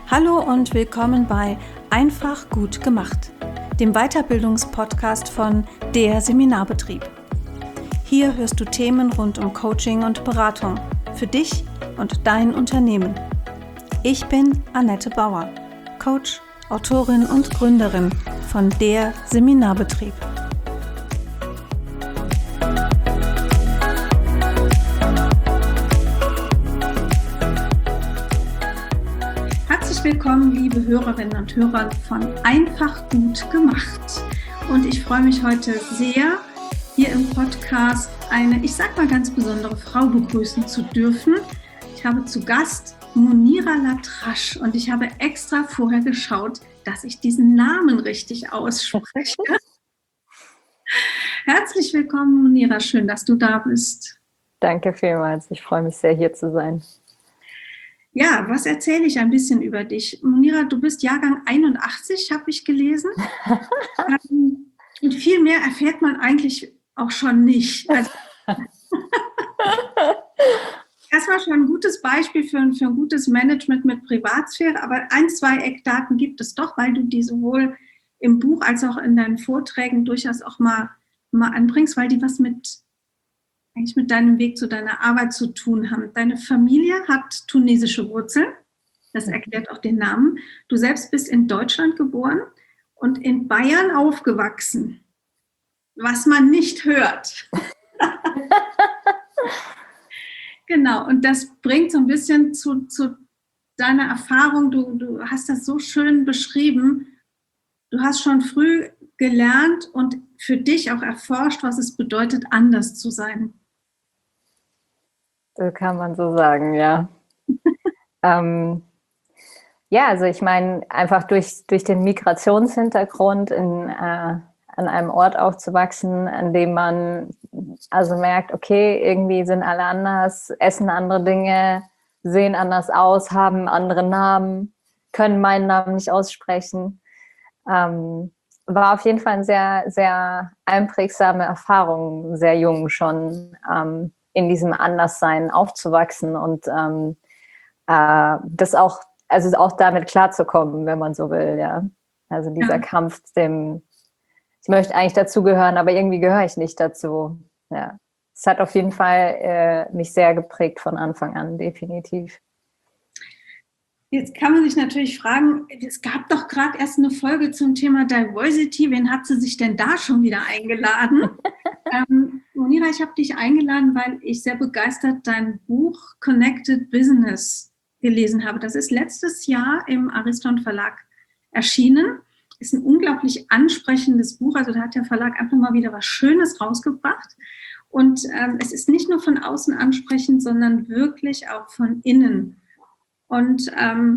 Hallo und willkommen bei Einfach gut gemacht, dem Weiterbildungspodcast von der Seminarbetrieb. Hier hörst du Themen rund um Coaching und Beratung für dich und dein Unternehmen. Ich bin Annette Bauer, Coach, Autorin und Gründerin von der Seminarbetrieb. Willkommen, liebe Hörerinnen und Hörer von Einfach gut gemacht. Und ich freue mich heute sehr, hier im Podcast eine, ich sag mal, ganz besondere Frau begrüßen zu dürfen. Ich habe zu Gast Munira Latrasch und ich habe extra vorher geschaut, dass ich diesen Namen richtig ausspreche. Herzlich willkommen, Munira. Schön, dass du da bist. Danke vielmals. Ich freue mich sehr, hier zu sein. Ja, was erzähle ich ein bisschen über dich? Munira, du bist Jahrgang 81, habe ich gelesen. Und viel mehr erfährt man eigentlich auch schon nicht. Also, das war schon ein gutes Beispiel für ein gutes Management mit Privatsphäre, aber 1-2 Eckdaten gibt es doch, weil du die sowohl im Buch als auch in deinen Vorträgen durchaus auch mal anbringst, weil die was mit deinem Weg zu deiner Arbeit zu tun haben. Deine Familie hat tunesische Wurzeln, das erklärt auch den Namen. Du selbst bist in Deutschland geboren und in Bayern aufgewachsen, was man nicht hört. Genau, und das bringt so ein bisschen zu deiner Erfahrung. Du hast das so schön beschrieben. Du hast schon früh gelernt und für dich auch erforscht, was es bedeutet, anders zu sein. So kann man so sagen, ja. Ja, also ich meine, einfach durch den Migrationshintergrund an einem Ort aufzuwachsen, an dem man also merkt, okay, irgendwie sind alle anders, essen andere Dinge, sehen anders aus, haben andere Namen, können meinen Namen nicht aussprechen. War auf jeden Fall eine sehr, sehr einprägsame Erfahrung, sehr jung schon, in diesem Anderssein aufzuwachsen und das auch, also auch damit klarzukommen, wenn man so will, ja. Also dieser Kampf, ich möchte eigentlich dazugehören, aber irgendwie gehöre ich nicht dazu. Ja. Es hat auf jeden Fall mich sehr geprägt von Anfang an, definitiv. Jetzt kann man sich natürlich fragen, es gab doch gerade erst eine Folge zum Thema Diversity. Wen hat sie sich denn da schon wieder eingeladen? Munira, ich habe dich eingeladen, weil ich sehr begeistert dein Buch Connected Business gelesen habe. Das ist letztes Jahr im Ariston Verlag erschienen. Ist ein unglaublich ansprechendes Buch. Also da hat der Verlag einfach mal wieder was Schönes rausgebracht. Und es ist nicht nur von außen ansprechend, sondern wirklich auch von innen. Und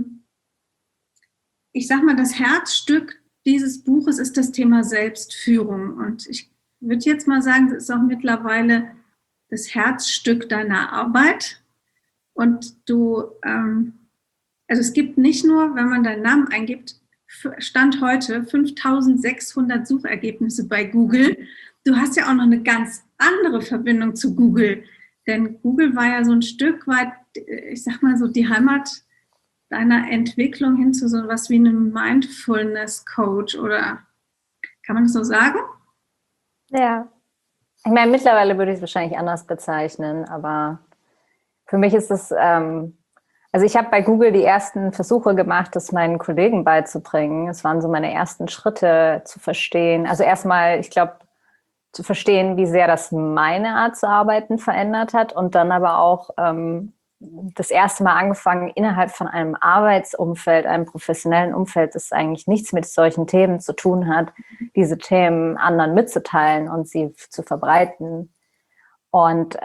ich sage mal, das Herzstück dieses Buches ist das Thema Selbstführung. Und ich würde jetzt mal sagen, das ist auch mittlerweile das Herzstück deiner Arbeit. Und also es gibt nicht nur, wenn man deinen Namen eingibt, Stand heute 5.600 Suchergebnisse bei Google. Du hast ja auch noch eine ganz andere Verbindung zu Google. Denn Google war ja so ein Stück weit, ich sag mal so, die Heimat deiner Entwicklung hin zu so was wie einem Mindfulness-Coach, oder kann man das so sagen? Ja. Ich meine, mittlerweile würde ich es wahrscheinlich anders bezeichnen, aber für mich ist es, also ich habe bei Google die ersten Versuche gemacht, das meinen Kollegen beizubringen. Es waren so meine ersten Schritte zu verstehen. Also erstmal, ich glaube, zu verstehen, wie sehr das meine Art zu arbeiten verändert hat und dann aber auch das erste Mal angefangen, innerhalb von einem Arbeitsumfeld, einem professionellen Umfeld, das eigentlich nichts mit solchen Themen zu tun hat, diese Themen anderen mitzuteilen und sie zu verbreiten. Und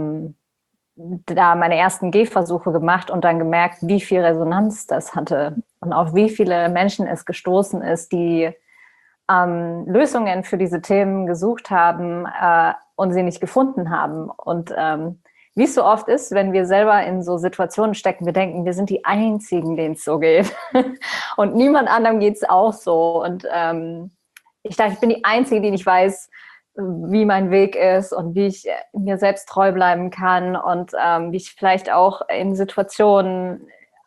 da meine ersten Gehversuche gemacht und dann gemerkt, wie viel Resonanz das hatte und auf wie viele Menschen es gestoßen ist, die Lösungen für diese Themen gesucht haben und sie nicht gefunden haben. Und wie es so oft ist, wenn wir selber in so Situationen stecken, wir denken, wir sind die Einzigen, denen es so geht. Und niemand anderem geht es auch so. Und ich dachte, ich bin die Einzige, die nicht weiß, wie mein Weg ist und wie ich mir selbst treu bleiben kann und wie ich vielleicht auch in Situationen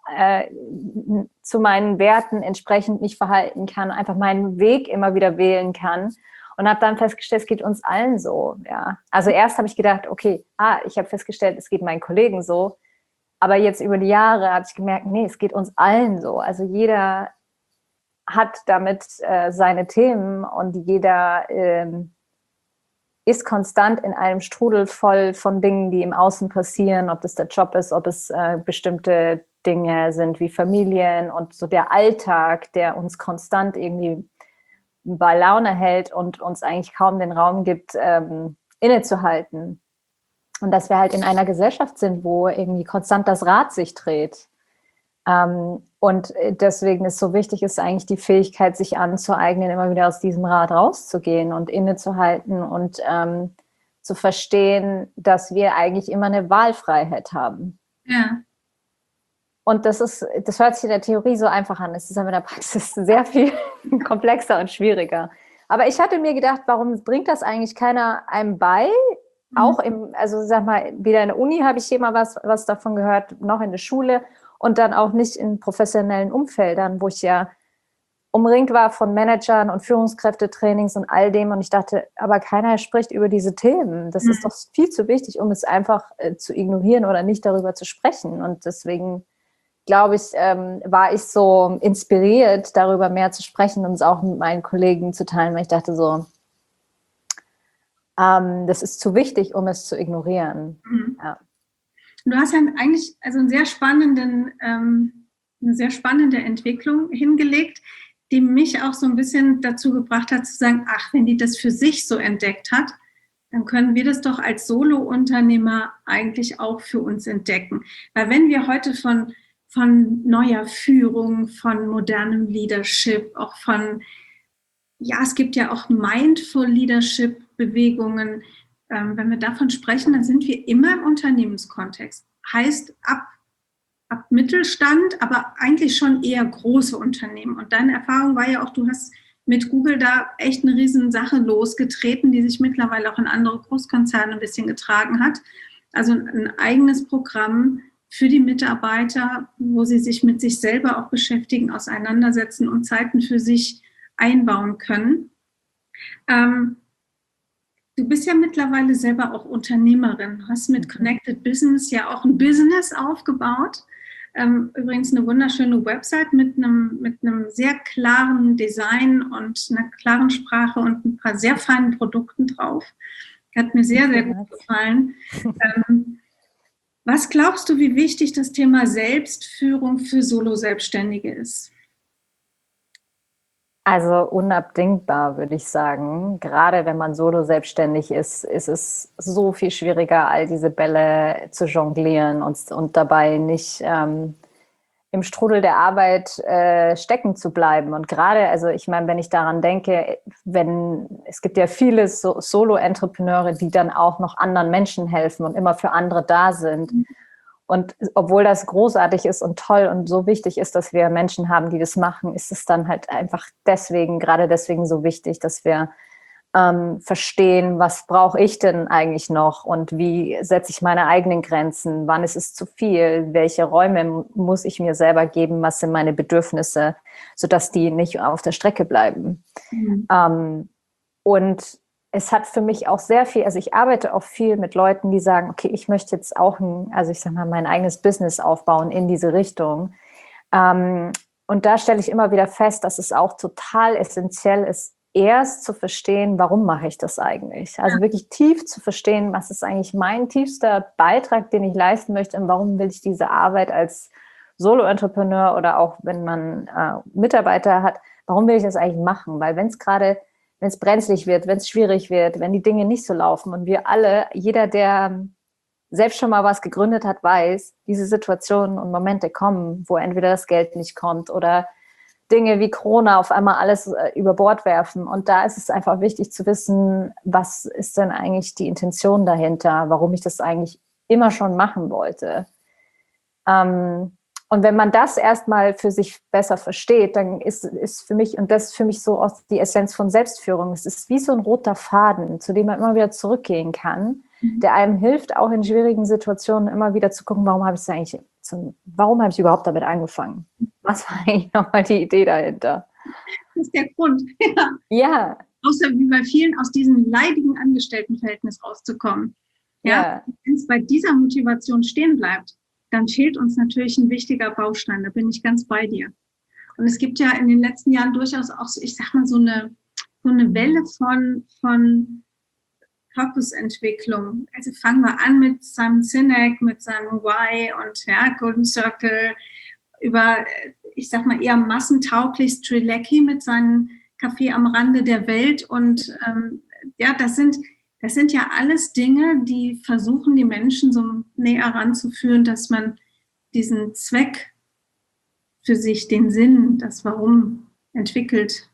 zu meinen Werten entsprechend mich verhalten kann, einfach meinen Weg immer wieder wählen kann. Und habe dann festgestellt, es geht uns allen so. Ja. Also erst habe ich gedacht, okay, ich habe festgestellt, es geht meinen Kollegen so. Aber jetzt über die Jahre habe ich gemerkt, nee, es geht uns allen so. Also jeder hat damit seine Themen und jeder ist konstant in einem Strudel voll von Dingen, die im Außen passieren, ob das der Job ist, ob es bestimmte Dinge sind wie Familien und so der Alltag, der uns konstant irgendwie bei Laune hält und uns eigentlich kaum den Raum gibt, innezuhalten. Und dass wir halt in einer Gesellschaft sind, wo irgendwie konstant das Rad sich dreht. Und deswegen ist so wichtig, ist eigentlich die Fähigkeit, sich anzueignen, immer wieder aus diesem Rad rauszugehen und innezuhalten und zu verstehen, dass wir eigentlich immer eine Wahlfreiheit haben. Ja. Und das hört sich in der Theorie so einfach an. Es ist aber in der Praxis sehr viel komplexer und schwieriger. Aber ich hatte mir gedacht, warum bringt das eigentlich keiner einem bei? Auch also sag mal, weder in der Uni habe ich hier mal was davon gehört, noch in der Schule und dann auch nicht in professionellen Umfeldern, wo ich ja umringt war von Managern und Führungskräftetrainings und all dem. Und ich dachte, aber keiner spricht über diese Themen. Das ist doch viel zu wichtig, um es einfach zu ignorieren oder nicht darüber zu sprechen. Und deswegen glaube ich, war ich so inspiriert, darüber mehr zu sprechen und es auch mit meinen Kollegen zu teilen, weil ich dachte so, das ist zu wichtig, um es zu ignorieren. Ja. Du hast ja eigentlich also eine sehr spannende Entwicklung hingelegt, die mich auch so ein bisschen dazu gebracht hat, zu sagen, ach, wenn die das für sich so entdeckt hat, dann können wir das doch als Solo-Unternehmer eigentlich auch für uns entdecken. Weil wenn wir heute von neuer Führung, von modernem Leadership, auch es gibt ja auch Mindful Leadership Bewegungen. Wenn wir davon sprechen, dann sind wir immer im Unternehmenskontext. Heißt ab Mittelstand, aber eigentlich schon eher große Unternehmen. Und deine Erfahrung war ja auch, du hast mit Google da echt eine riesen Sache losgetreten, die sich mittlerweile auch in andere Großkonzerne ein bisschen getragen hat. Also ein eigenes Programm für die Mitarbeiter, wo sie sich mit sich selber auch beschäftigen, auseinandersetzen und Zeiten für sich einbauen können. Du bist ja mittlerweile selber auch Unternehmerin. Du hast mit Connected Business ja auch ein Business aufgebaut. Übrigens eine wunderschöne Website mit einem sehr klaren Design und einer klaren Sprache und ein paar sehr feinen Produkten drauf. Hat mir sehr, sehr gut gefallen. Was glaubst du, wie wichtig das Thema Selbstführung für Solo-Selbstständige ist? Also unabdingbar, würde ich sagen. Gerade wenn man solo selbstständig ist, ist es so viel schwieriger, all diese Bälle zu jonglieren und dabei nicht im Strudel der Arbeit stecken zu bleiben. Und gerade, also ich meine, wenn ich daran denke, es gibt ja viele Solo-Entrepreneure, die dann auch noch anderen Menschen helfen und immer für andere da sind. Und obwohl das großartig ist und toll und so wichtig ist, dass wir Menschen haben, die das machen, ist es dann halt einfach gerade deswegen so wichtig, dass wir verstehen, was brauche ich denn eigentlich noch und wie setze ich meine eigenen Grenzen, wann ist es zu viel, welche Räume muss ich mir selber geben, was sind meine Bedürfnisse, sodass die nicht auf der Strecke bleiben. Und es hat für mich auch sehr viel, also ich arbeite auch viel mit Leuten, die sagen, okay, ich möchte jetzt auch mein eigenes Business aufbauen in diese Richtung. Und da stelle ich immer wieder fest, dass es auch total essentiell ist, erst zu verstehen, warum mache ich das eigentlich? Also wirklich tief zu verstehen, was ist eigentlich mein tiefster Beitrag, den ich leisten möchte und warum will ich diese Arbeit als Solo-Entrepreneur oder auch wenn man Mitarbeiter hat, warum will ich das eigentlich machen? Weil wenn es brenzlig wird, wenn es schwierig wird, wenn die Dinge nicht so laufen und wir alle, jeder, der selbst schon mal was gegründet hat, weiß, diese Situationen und Momente kommen, wo entweder das Geld nicht kommt oder Dinge wie Corona auf einmal alles über Bord werfen. Und da ist es einfach wichtig zu wissen, was ist denn eigentlich die Intention dahinter, warum ich das eigentlich immer schon machen wollte. Und wenn man das erstmal für sich besser versteht, dann ist für mich, und das ist für mich so auch die Essenz von Selbstführung, es ist wie so ein roter Faden, zu dem man immer wieder zurückgehen kann, der einem hilft, auch in schwierigen Situationen immer wieder zu gucken, warum habe ich es eigentlich warum habe ich überhaupt damit angefangen? Was war eigentlich nochmal die Idee dahinter? Das ist der Grund. Ja. Außer wie bei vielen aus diesem leidigen Angestelltenverhältnis rauszukommen. Ja. Wenn es bei dieser Motivation stehen bleibt, dann fehlt uns natürlich ein wichtiger Baustein. Da bin ich ganz bei dir. Und es gibt ja in den letzten Jahren durchaus auch, ich sag mal, so eine Welle von Purpose-Entwicklung. Also fangen wir an mit Simon Sinek, mit seinem Why und Golden Circle, über, ich sag mal, eher massentauglich Strelecki mit seinem Café am Rande der Welt. Und das sind ja alles Dinge, die versuchen, die Menschen so näher ranzuführen, dass man diesen Zweck für sich, den Sinn, das Warum entwickelt.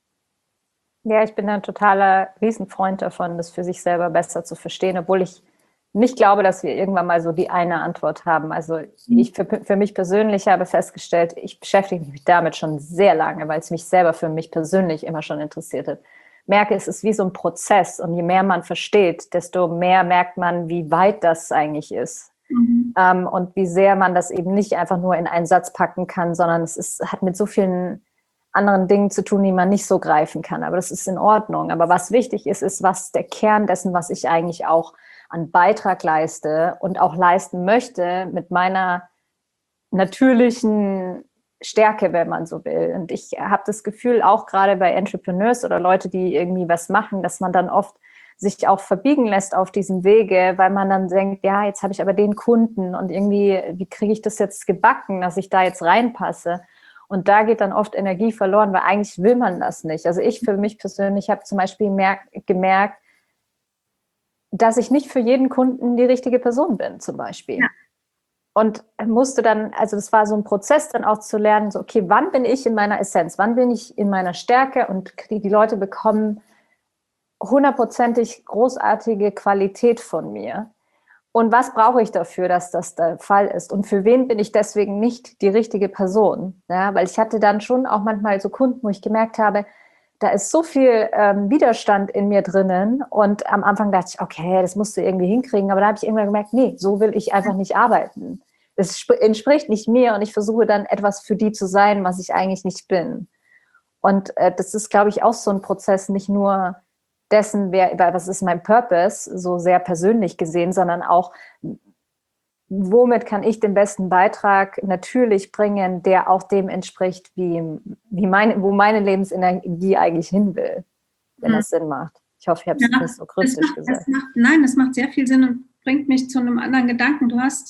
Ja, ich bin ein totaler Riesenfreund davon, das für sich selber besser zu verstehen, obwohl ich nicht glaube, dass wir irgendwann mal so die eine Antwort haben. Also ich für mich persönlich habe festgestellt, ich beschäftige mich damit schon sehr lange, weil es mich selber für mich persönlich immer schon interessiert hat. Merke, es ist wie so ein Prozess und je mehr man versteht, desto mehr merkt man, wie weit das eigentlich ist. Und wie sehr man das eben nicht einfach nur in einen Satz packen kann, sondern hat mit so vielen anderen Dingen zu tun, die man nicht so greifen kann. Aber das ist in Ordnung. Aber was wichtig ist, was der Kern dessen, was ich eigentlich auch an Beitrag leiste und auch leisten möchte mit meiner natürlichen Stärke, wenn man so will. Und ich habe das Gefühl, auch gerade bei Entrepreneurs oder Leute, die irgendwie was machen, dass man dann oft sich auch verbiegen lässt auf diesem Wege, weil man dann denkt, ja, jetzt habe ich aber den Kunden und irgendwie, wie kriege ich das jetzt gebacken, dass ich da jetzt reinpasse? Und da geht dann oft Energie verloren, weil eigentlich will man das nicht. Also ich für mich persönlich habe zum Beispiel gemerkt, dass ich nicht für jeden Kunden die richtige Person bin, zum Beispiel. Ja. Und musste dann, also das war so ein Prozess dann auch zu lernen, so okay, wann bin ich in meiner Essenz, wann bin ich in meiner Stärke und die Leute bekommen 100%ig großartige Qualität von mir. Und was brauche ich dafür, dass das der Fall ist? Und für wen bin ich deswegen nicht die richtige Person? Ja, weil ich hatte dann schon auch manchmal so Kunden, wo ich gemerkt habe, da ist so viel Widerstand in mir drinnen. Und am Anfang dachte ich, okay, das musst du irgendwie hinkriegen. Aber da habe ich irgendwann gemerkt, nee, so will ich einfach nicht arbeiten. Es entspricht nicht mir und ich versuche dann etwas für die zu sein, was ich eigentlich nicht bin. Und das ist, glaube ich, auch so ein Prozess, nicht nur dessen, was ist mein Purpose, so sehr persönlich gesehen, sondern auch, womit kann ich den besten Beitrag natürlich bringen, der auch dem entspricht, wo meine Lebensenergie eigentlich hin will, wenn das Sinn macht. Ich hoffe, ich habe es nicht so kryptisch gesagt. Nein, das macht sehr viel Sinn und bringt mich zu einem anderen Gedanken. Du hast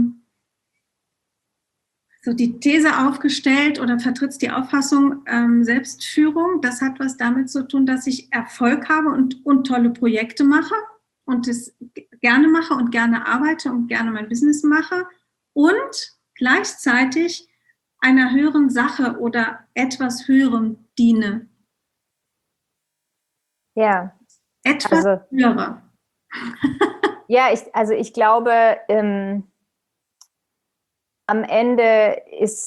so die These aufgestellt oder vertrittst die Auffassung, Selbstführung, das hat was damit zu tun, dass ich Erfolg habe und tolle Projekte mache und es gerne mache und gerne arbeite und gerne mein Business mache und gleichzeitig einer höheren Sache oder etwas Höherem diene. Ja. Etwas höher. Ja, ich glaube, am Ende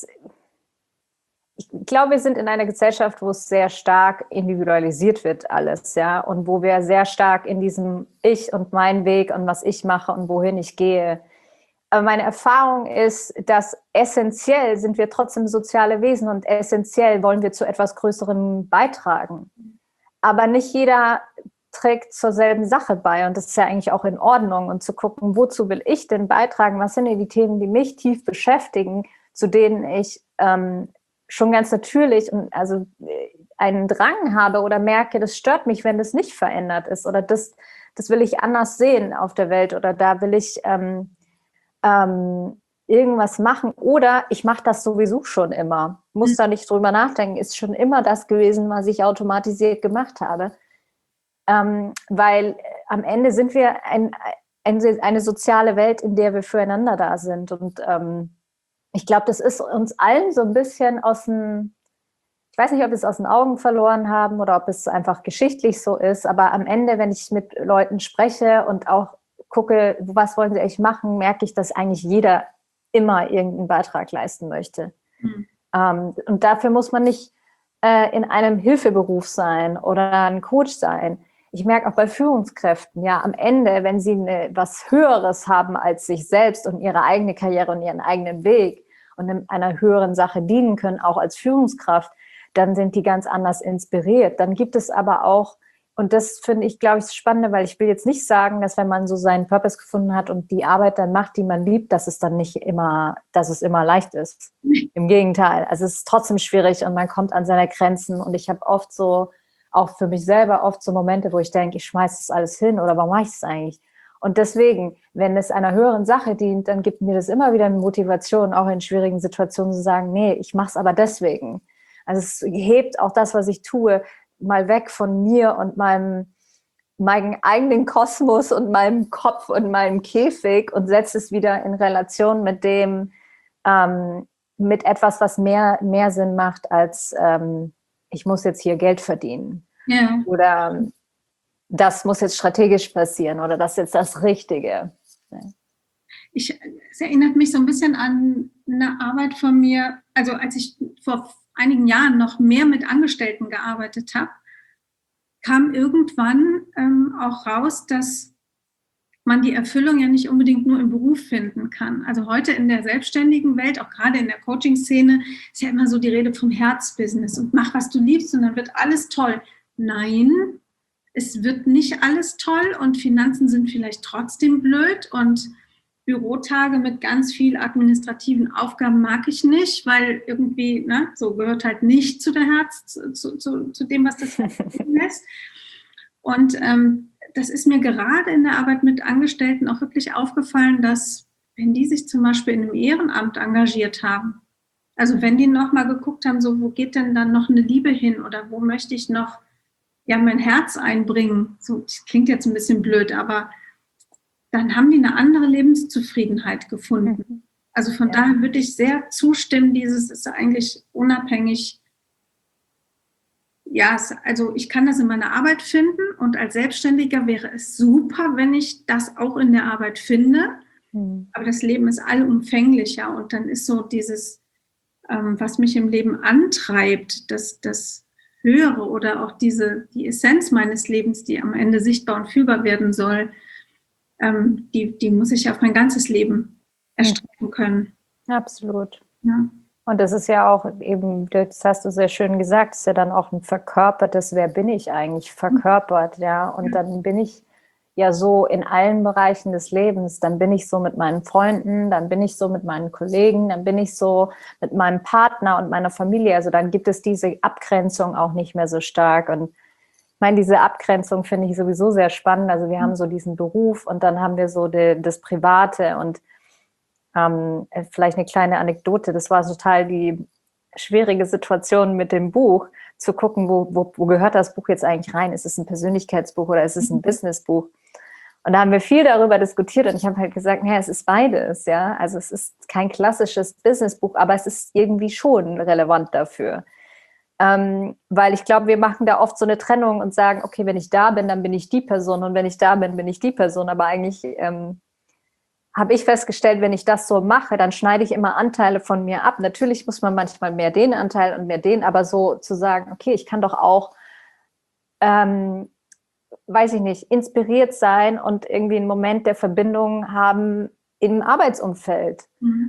ich glaube, wir sind in einer Gesellschaft, wo es sehr stark individualisiert wird alles, ja, und wo wir sehr stark in diesem Ich und mein Weg und was ich mache und wohin ich gehe. Aber meine Erfahrung ist, dass essentiell sind wir trotzdem soziale Wesen und essentiell wollen wir zu etwas Größerem beitragen. Aber nicht jeder trägt zur selben Sache bei und das ist ja eigentlich auch in Ordnung und zu gucken, wozu will ich denn beitragen, was sind denn die Themen, die mich tief beschäftigen, zu denen ich schon ganz natürlich und also einen Drang habe oder merke, das stört mich, wenn das nicht verändert ist oder das will ich anders sehen auf der Welt oder da will ich irgendwas machen oder ich mache das sowieso schon immer, muss da nicht drüber nachdenken, ist schon immer das gewesen, was ich automatisiert gemacht habe. Weil am Ende sind wir eine soziale Welt, in der wir füreinander da sind. Und ich glaube, das ist uns allen so ein bisschen ich weiß nicht, ob wir es aus den Augen verloren haben oder ob es einfach geschichtlich so ist, aber am Ende, wenn ich mit Leuten spreche und auch gucke, was wollen sie eigentlich machen, merke ich, dass eigentlich jeder immer irgendeinen Beitrag leisten möchte. Und dafür muss man nicht in einem Hilfeberuf sein oder ein Coach sein. ich merke auch bei Führungskräften, ja, am Ende, wenn sie was Höheres haben als sich selbst und ihre eigene Karriere und ihren eigenen Weg und in einer höheren Sache dienen können, auch als Führungskraft, dann sind die ganz anders inspiriert. Dann gibt es aber auch, und das finde ich, glaube ich, das Spannende, weil ich will jetzt nicht sagen, dass wenn man so seinen Purpose gefunden hat und die Arbeit dann macht, die man liebt, dass es dann nicht immer, dass es immer leicht ist. Im Gegenteil. Also es ist trotzdem schwierig und man kommt an seine Grenzen und ich habe oft so, auch für mich selber oft so Momente, wo ich denke, ich schmeiße das alles hin oder warum mache ich es eigentlich? Und deswegen, wenn es einer höheren Sache dient, dann gibt mir das immer wieder eine Motivation, auch in schwierigen Situationen zu sagen, nee, ich mache es aber deswegen. Also es hebt auch das, was ich tue, mal weg von mir und meinem eigenen Kosmos und meinem Kopf und meinem Käfig und setzt es wieder in Relation mit dem, mit etwas, was mehr Sinn macht als ich muss jetzt hier Geld verdienen. Ja. Oder das muss jetzt strategisch passieren oder das ist jetzt das Richtige. Es erinnert mich so ein bisschen an eine Arbeit von mir, also als ich vor einigen Jahren noch mehr mit Angestellten gearbeitet habe, kam irgendwann auch raus, dass man die Erfüllung ja nicht unbedingt nur im Beruf finden kann. Also heute in der selbstständigen Welt, auch gerade in der Coaching-Szene, ist ja immer so die Rede vom Herzbusiness und mach, was du liebst und dann wird alles toll. Nein, es wird nicht alles toll und Finanzen sind vielleicht trotzdem blöd und Bürotage mit ganz viel administrativen Aufgaben mag ich nicht, weil irgendwie, ne, so gehört halt nicht zu der Herz, zu dem, was das Herz lässt. Und das ist mir gerade in der Arbeit mit Angestellten auch wirklich aufgefallen, dass wenn die sich zum Beispiel in einem Ehrenamt engagiert haben, also wenn die nochmal geguckt haben, so wo geht denn dann noch eine Liebe hin oder wo möchte ich noch ja mein Herz einbringen, so das klingt jetzt ein bisschen blöd, aber dann haben die eine andere Lebenszufriedenheit gefunden. Also von daher würde ich sehr zustimmen, dieses ist eigentlich unabhängig. Ja, also ich kann das in meiner Arbeit finden und als Selbstständiger wäre es super, wenn ich das auch in der Arbeit finde. Aber das Leben ist allumfänglicher und dann ist so dieses, was mich im Leben antreibt, das Höhere oder auch die Essenz meines Lebens, die am Ende sichtbar und fühlbar werden soll, die muss ich auf mein ganzes Leben erstrecken können. Absolut. Ja. Und das ist ja auch eben, das hast du sehr schön gesagt, ist ja dann auch ein verkörpertes, wer bin ich eigentlich, verkörpert, ja. Und dann bin ich ja so in allen Bereichen des Lebens, dann bin ich so mit meinen Freunden, dann bin ich so mit meinen Kollegen, dann bin ich so mit meinem Partner und meiner Familie. Also dann gibt es diese Abgrenzung auch nicht mehr so stark. Und ich meine, diese Abgrenzung finde ich sowieso sehr spannend. Also wir haben so diesen Beruf und dann haben wir so das Private und vielleicht eine kleine Anekdote. Das war total die schwierige Situation mit dem Buch, zu gucken, wo gehört das Buch jetzt eigentlich rein? Ist es ein Persönlichkeitsbuch oder ist es ein Businessbuch? Und da haben wir viel darüber diskutiert und ich habe halt gesagt, naja, es ist beides, ja. Also es ist kein klassisches Businessbuch, aber es ist irgendwie schon relevant dafür. Weil ich glaube, wir machen da oft so eine Trennung und sagen, okay, wenn ich da bin, dann bin ich die Person und wenn ich da bin, bin ich die Person. Aber eigentlich habe ich festgestellt, wenn ich das so mache, dann schneide ich immer Anteile von mir ab. Natürlich muss man manchmal mehr den Anteil und mehr den, aber so zu sagen, okay, ich kann doch auch, weiß ich nicht, inspiriert sein und irgendwie einen Moment der Verbindung haben im Arbeitsumfeld.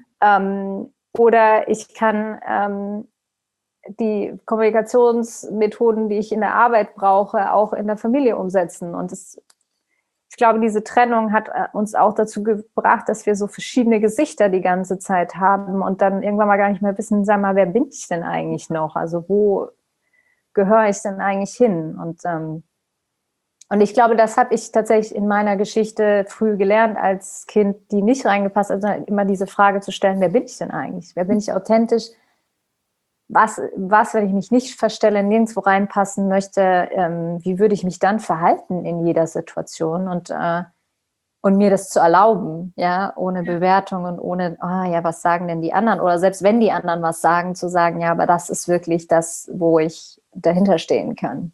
Oder ich kann die Kommunikationsmethoden, die ich in der Arbeit brauche, auch in der Familie umsetzen. Und ich glaube, diese Trennung hat uns auch dazu gebracht, dass wir so verschiedene Gesichter die ganze Zeit haben und dann irgendwann mal gar nicht mehr wissen, sag mal, wer bin ich denn eigentlich noch? Also wo gehöre ich denn eigentlich hin? Und ich glaube, das habe ich tatsächlich in meiner Geschichte früh gelernt als Kind, die nicht reingepasst hat, also immer diese Frage zu stellen, wer bin ich denn eigentlich? Wer bin ich authentisch? Was, wenn ich mich nicht verstelle, nirgendwo reinpassen möchte, wie würde ich mich dann verhalten in jeder Situation und mir das zu erlauben, ja, ohne Bewertung und ohne, ja, was sagen denn die anderen? Oder selbst wenn die anderen was sagen, zu sagen, ja, aber das ist wirklich das, wo ich dahinter stehen kann.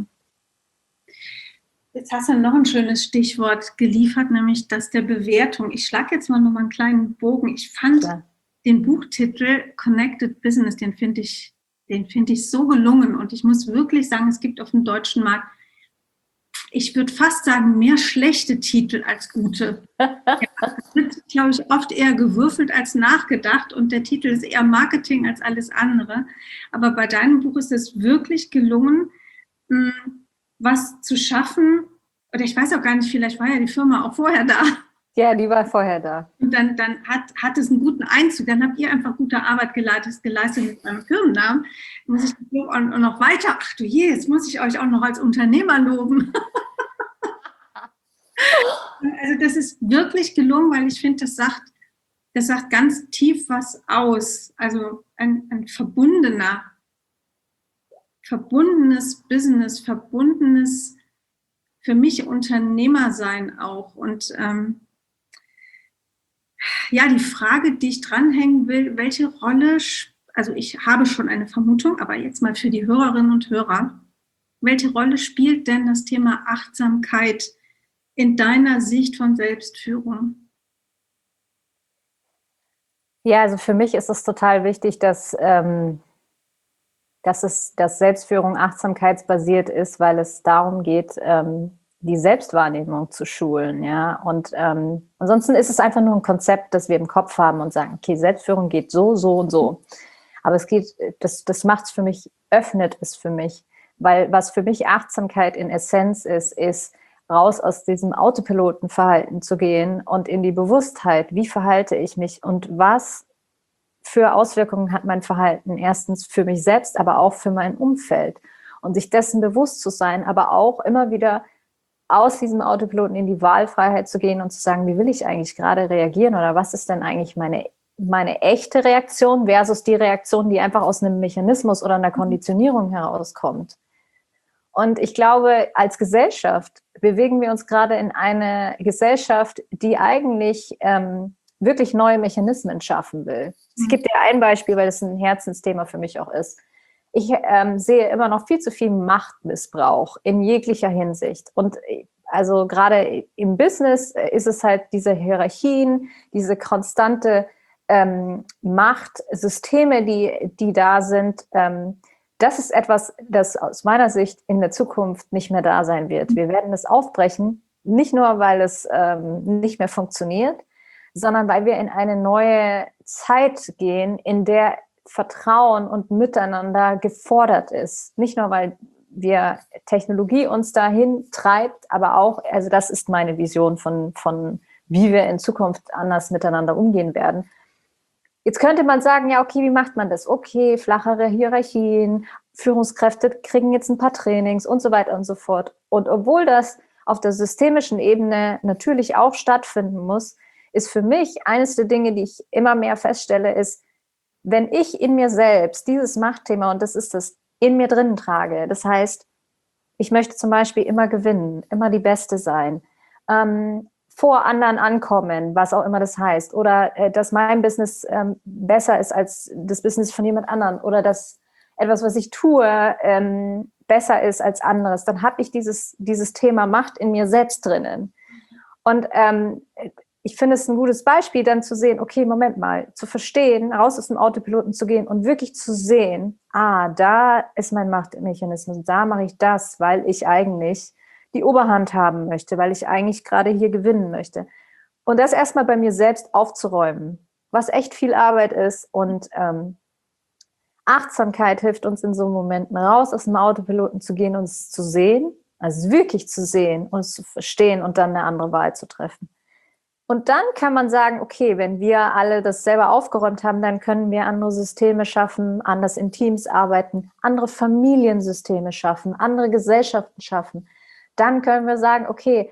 Jetzt hast du noch ein schönes Stichwort geliefert, nämlich das der Bewertung. Ich schlage jetzt mal noch mal einen kleinen Bogen. Ich fand den Buchtitel Connected Business, den finde ich so gelungen. Und ich muss wirklich sagen, es gibt auf dem deutschen Markt ich würde fast sagen, mehr schlechte Titel als gute. Ja, es wird, glaube ich, oft eher gewürfelt als nachgedacht und der Titel ist eher Marketing als alles andere. Aber bei deinem Buch ist es wirklich gelungen, was zu schaffen. Oder ich weiß auch gar nicht, vielleicht war ja die Firma auch vorher da. Ja, die war vorher da. Und dann hat es einen guten Einzug. Dann habt ihr einfach gute Arbeit geleistet mit eurem Firmennamen. Dann muss ich auch noch weiter, ach du je, jetzt muss ich euch auch noch als Unternehmer loben. Also das ist wirklich gelungen, weil ich finde, das sagt ganz tief was aus. Also ein verbundenes Business, verbundenes für mich Unternehmersein auch. Und ja, die Frage, die ich dranhängen will, welche Rolle, also ich habe schon eine Vermutung, aber jetzt mal für die Hörerinnen und Hörer, welche Rolle spielt denn das Thema Achtsamkeit in deiner Sicht von Selbstführung? Ja, also für mich ist es total wichtig, dass Selbstführung achtsamkeitsbasiert ist, weil es darum geht, die Selbstwahrnehmung zu schulen, ja. Und ansonsten ist es einfach nur ein Konzept, das wir im Kopf haben und sagen, okay, Selbstführung geht so, so und so. Aber es geht, das macht es für mich, öffnet es für mich. Weil was für mich Achtsamkeit in Essenz ist raus aus diesem Autopilotenverhalten zu gehen und in die Bewusstheit, wie verhalte ich mich und was für Auswirkungen hat mein Verhalten erstens für mich selbst, aber auch für mein Umfeld. Und sich dessen bewusst zu sein, aber auch immer wieder aus diesem Autopiloten in die Wahlfreiheit zu gehen und zu sagen, wie will ich eigentlich gerade reagieren oder was ist denn eigentlich meine echte Reaktion versus die Reaktion, die einfach aus einem Mechanismus oder einer Konditionierung herauskommt. Und ich glaube, als Gesellschaft bewegen wir uns gerade in eine Gesellschaft, die eigentlich wirklich neue Mechanismen schaffen will. Ich gebe dir ein Beispiel, weil das ein Herzensthema für mich auch ist. Ich sehe immer noch viel zu viel Machtmissbrauch in jeglicher Hinsicht. Und also gerade im Business ist es halt diese Hierarchien, diese konstante Machtsysteme, die da sind. Das ist etwas, das aus meiner Sicht in der Zukunft nicht mehr da sein wird. Wir werden es aufbrechen, nicht nur, weil es nicht mehr funktioniert, sondern weil wir in eine neue Zeit gehen, in der Vertrauen und Miteinander gefordert ist. Nicht nur, weil wir Technologie uns dahin treibt, aber auch, also das ist meine Vision von wie wir in Zukunft anders miteinander umgehen werden. Jetzt könnte man sagen, ja, okay, wie macht man das? Okay, flachere Hierarchien, Führungskräfte kriegen jetzt ein paar Trainings und so weiter und so fort. Und obwohl das auf der systemischen Ebene natürlich auch stattfinden muss, ist für mich eines der Dinge, die ich immer mehr feststelle, ist, wenn ich in mir selbst dieses Machtthema, und das ist das, in mir drin trage, das heißt, ich möchte zum Beispiel immer gewinnen, immer die Beste sein, vor anderen ankommen, was auch immer das heißt, oder dass mein Business besser ist als das Business von jemand anderem, oder dass etwas, was ich tue, besser ist als anderes, dann habe ich dieses Thema Macht in mir selbst drinnen. Und ich finde es ein gutes Beispiel, dann zu sehen, okay, Moment mal, zu verstehen, raus aus dem Autopiloten zu gehen und wirklich zu sehen, da ist mein Machtmechanismus, da mache ich das, weil ich eigentlich die Oberhand haben möchte, weil ich eigentlich gerade hier gewinnen möchte. Und das erstmal bei mir selbst aufzuräumen, was echt viel Arbeit ist. Und Achtsamkeit hilft uns in so Momenten raus aus dem Autopiloten zu gehen und es zu sehen, also wirklich zu sehen und es zu verstehen und dann eine andere Wahl zu treffen. Und dann kann man sagen, okay, wenn wir alle das selber aufgeräumt haben, dann können wir andere Systeme schaffen, anders in Teams arbeiten, andere Familiensysteme schaffen, andere Gesellschaften schaffen. Dann können wir sagen, okay,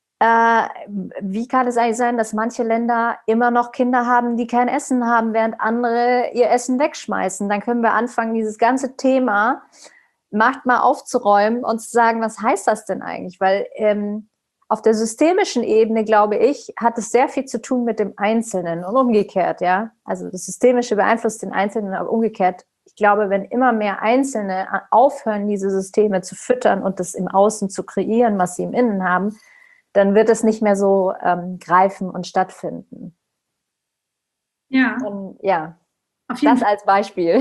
wie kann es eigentlich sein, dass manche Länder immer noch Kinder haben, die kein Essen haben, während andere ihr Essen wegschmeißen? Dann können wir anfangen, dieses ganze Thema Macht mal aufzuräumen und zu sagen, was heißt das denn eigentlich? Weil auf der systemischen Ebene, glaube ich, hat es sehr viel zu tun mit dem Einzelnen und umgekehrt, ja. Also das Systemische beeinflusst den Einzelnen, aber umgekehrt. Ich glaube, wenn immer mehr Einzelne aufhören, diese Systeme zu füttern und das im Außen zu kreieren, was sie im Innen haben, dann wird es nicht mehr so greifen und stattfinden. Ja. Ja, das als Beispiel.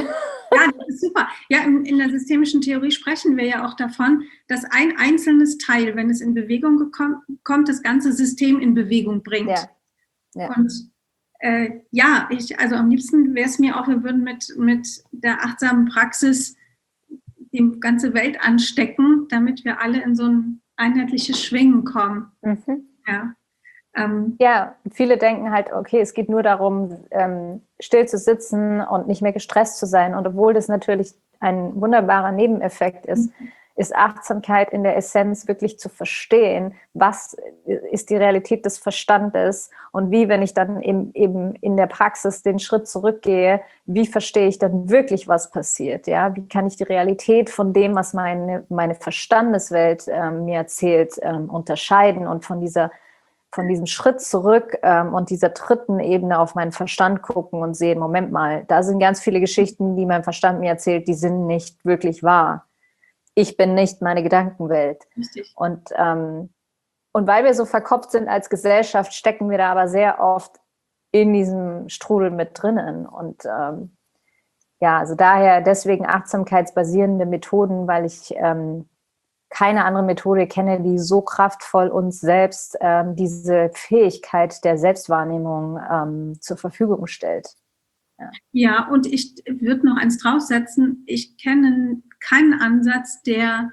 Ja, das ist super. Ja, in der systemischen Theorie sprechen wir ja auch davon, dass ein einzelnes Teil, wenn es in Bewegung kommt, das ganze System in Bewegung bringt. Ja. Ja. Und ja, also am liebsten wäre es mir auch, wir würden mit der achtsamen Praxis die ganze Welt anstecken, damit wir alle in so ein einheitliches Schwingen kommen. Ja. Ja, viele denken halt, okay, es geht nur darum, still zu sitzen und nicht mehr gestresst zu sein. Und obwohl das natürlich ein wunderbarer Nebeneffekt ist, ist Achtsamkeit in der Essenz wirklich zu verstehen, was ist die Realität des Verstandes und wie, wenn ich dann eben in der Praxis den Schritt zurückgehe, wie verstehe ich dann wirklich, was passiert? Ja? Wie kann ich die Realität von dem, was meine Verstandeswelt mir erzählt, unterscheiden und von diesem Schritt zurück und dieser dritten Ebene auf meinen Verstand gucken und sehen, Moment mal, da sind ganz viele Geschichten, die mein Verstand mir erzählt, die sind nicht wirklich wahr. Ich bin nicht meine Gedankenwelt. Richtig. Und weil wir so verkopft sind als Gesellschaft, stecken wir da aber sehr oft in diesem Strudel mit drinnen. Und ja, also daher deswegen achtsamkeitsbasierende Methoden, weil ich keine andere Methode kenne, die so kraftvoll uns selbst diese Fähigkeit der Selbstwahrnehmung zur Verfügung stellt. Ja, und ich würde noch eins draufsetzen. Ich kenne keinen Ansatz, der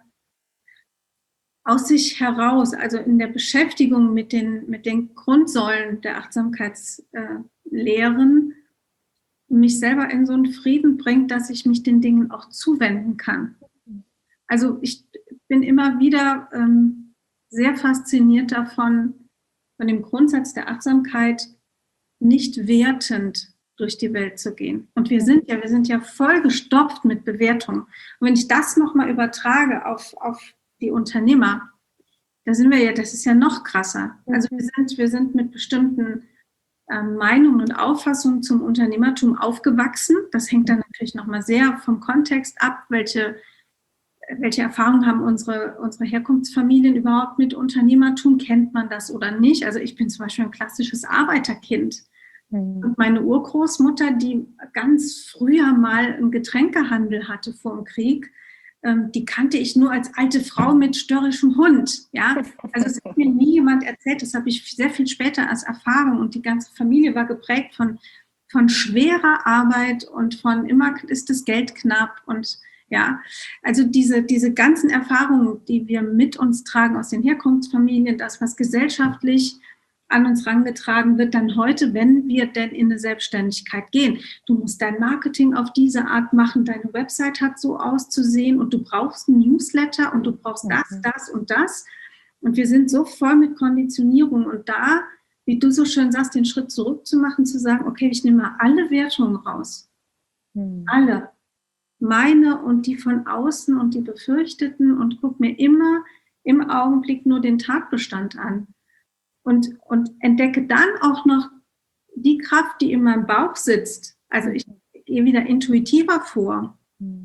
aus sich heraus, also in der Beschäftigung mit den Grundsäulen der Achtsamkeitslehren, mich selber in so einen Frieden bringt, dass ich mich den Dingen auch zuwenden kann. Also ich bin immer wieder sehr fasziniert davon, von dem Grundsatz der Achtsamkeit, nicht wertend durch die Welt zu gehen. Und wir sind ja voll gestopft mit Bewertungen. Und wenn ich das nochmal übertrage auf die Unternehmer, da sind wir ja, das ist ja noch krasser. Also wir sind mit bestimmten Meinungen und Auffassungen zum Unternehmertum aufgewachsen. Das hängt dann natürlich nochmal sehr vom Kontext ab, welche Erfahrungen haben unsere Herkunftsfamilien überhaupt mit Unternehmertum? Kennt man das oder nicht? Also ich bin zum Beispiel ein klassisches Arbeiterkind. Und meine Urgroßmutter, die ganz früher mal einen Getränkehandel hatte vor dem Krieg, die kannte ich nur als alte Frau mit störrischem Hund. Ja? Also es hat mir nie jemand erzählt, das habe ich sehr viel später als Erfahrung. Und die ganze Familie war geprägt von schwerer Arbeit und von immer ist das Geld knapp. Und ja, also diese ganzen Erfahrungen, die wir mit uns tragen aus den Herkunftsfamilien, das, was gesellschaftlich an uns herangetragen wird, dann heute, wenn wir denn in eine Selbstständigkeit gehen. Du musst dein Marketing auf diese Art machen, deine Website hat so auszusehen und du brauchst einen Newsletter und du brauchst das und das. Und wir sind so voll mit Konditionierung und da, wie du so schön sagst, den Schritt zurück zu machen, zu sagen, okay, ich nehme mal alle Wertungen raus. Alle. Meine und die von außen und die Befürchteten und guck mir immer im Augenblick nur den Tatbestand an. Und entdecke dann auch noch die Kraft, die in meinem Bauch sitzt. Also ich gehe wieder intuitiver vor.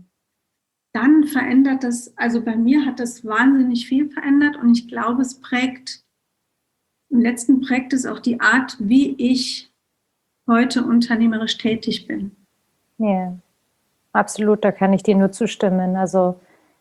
Dann verändert das, also bei mir hat das wahnsinnig viel verändert und ich glaube, im letzten prägt es auch die Art, wie ich heute unternehmerisch tätig bin. Ja, absolut, da kann ich dir nur zustimmen. Also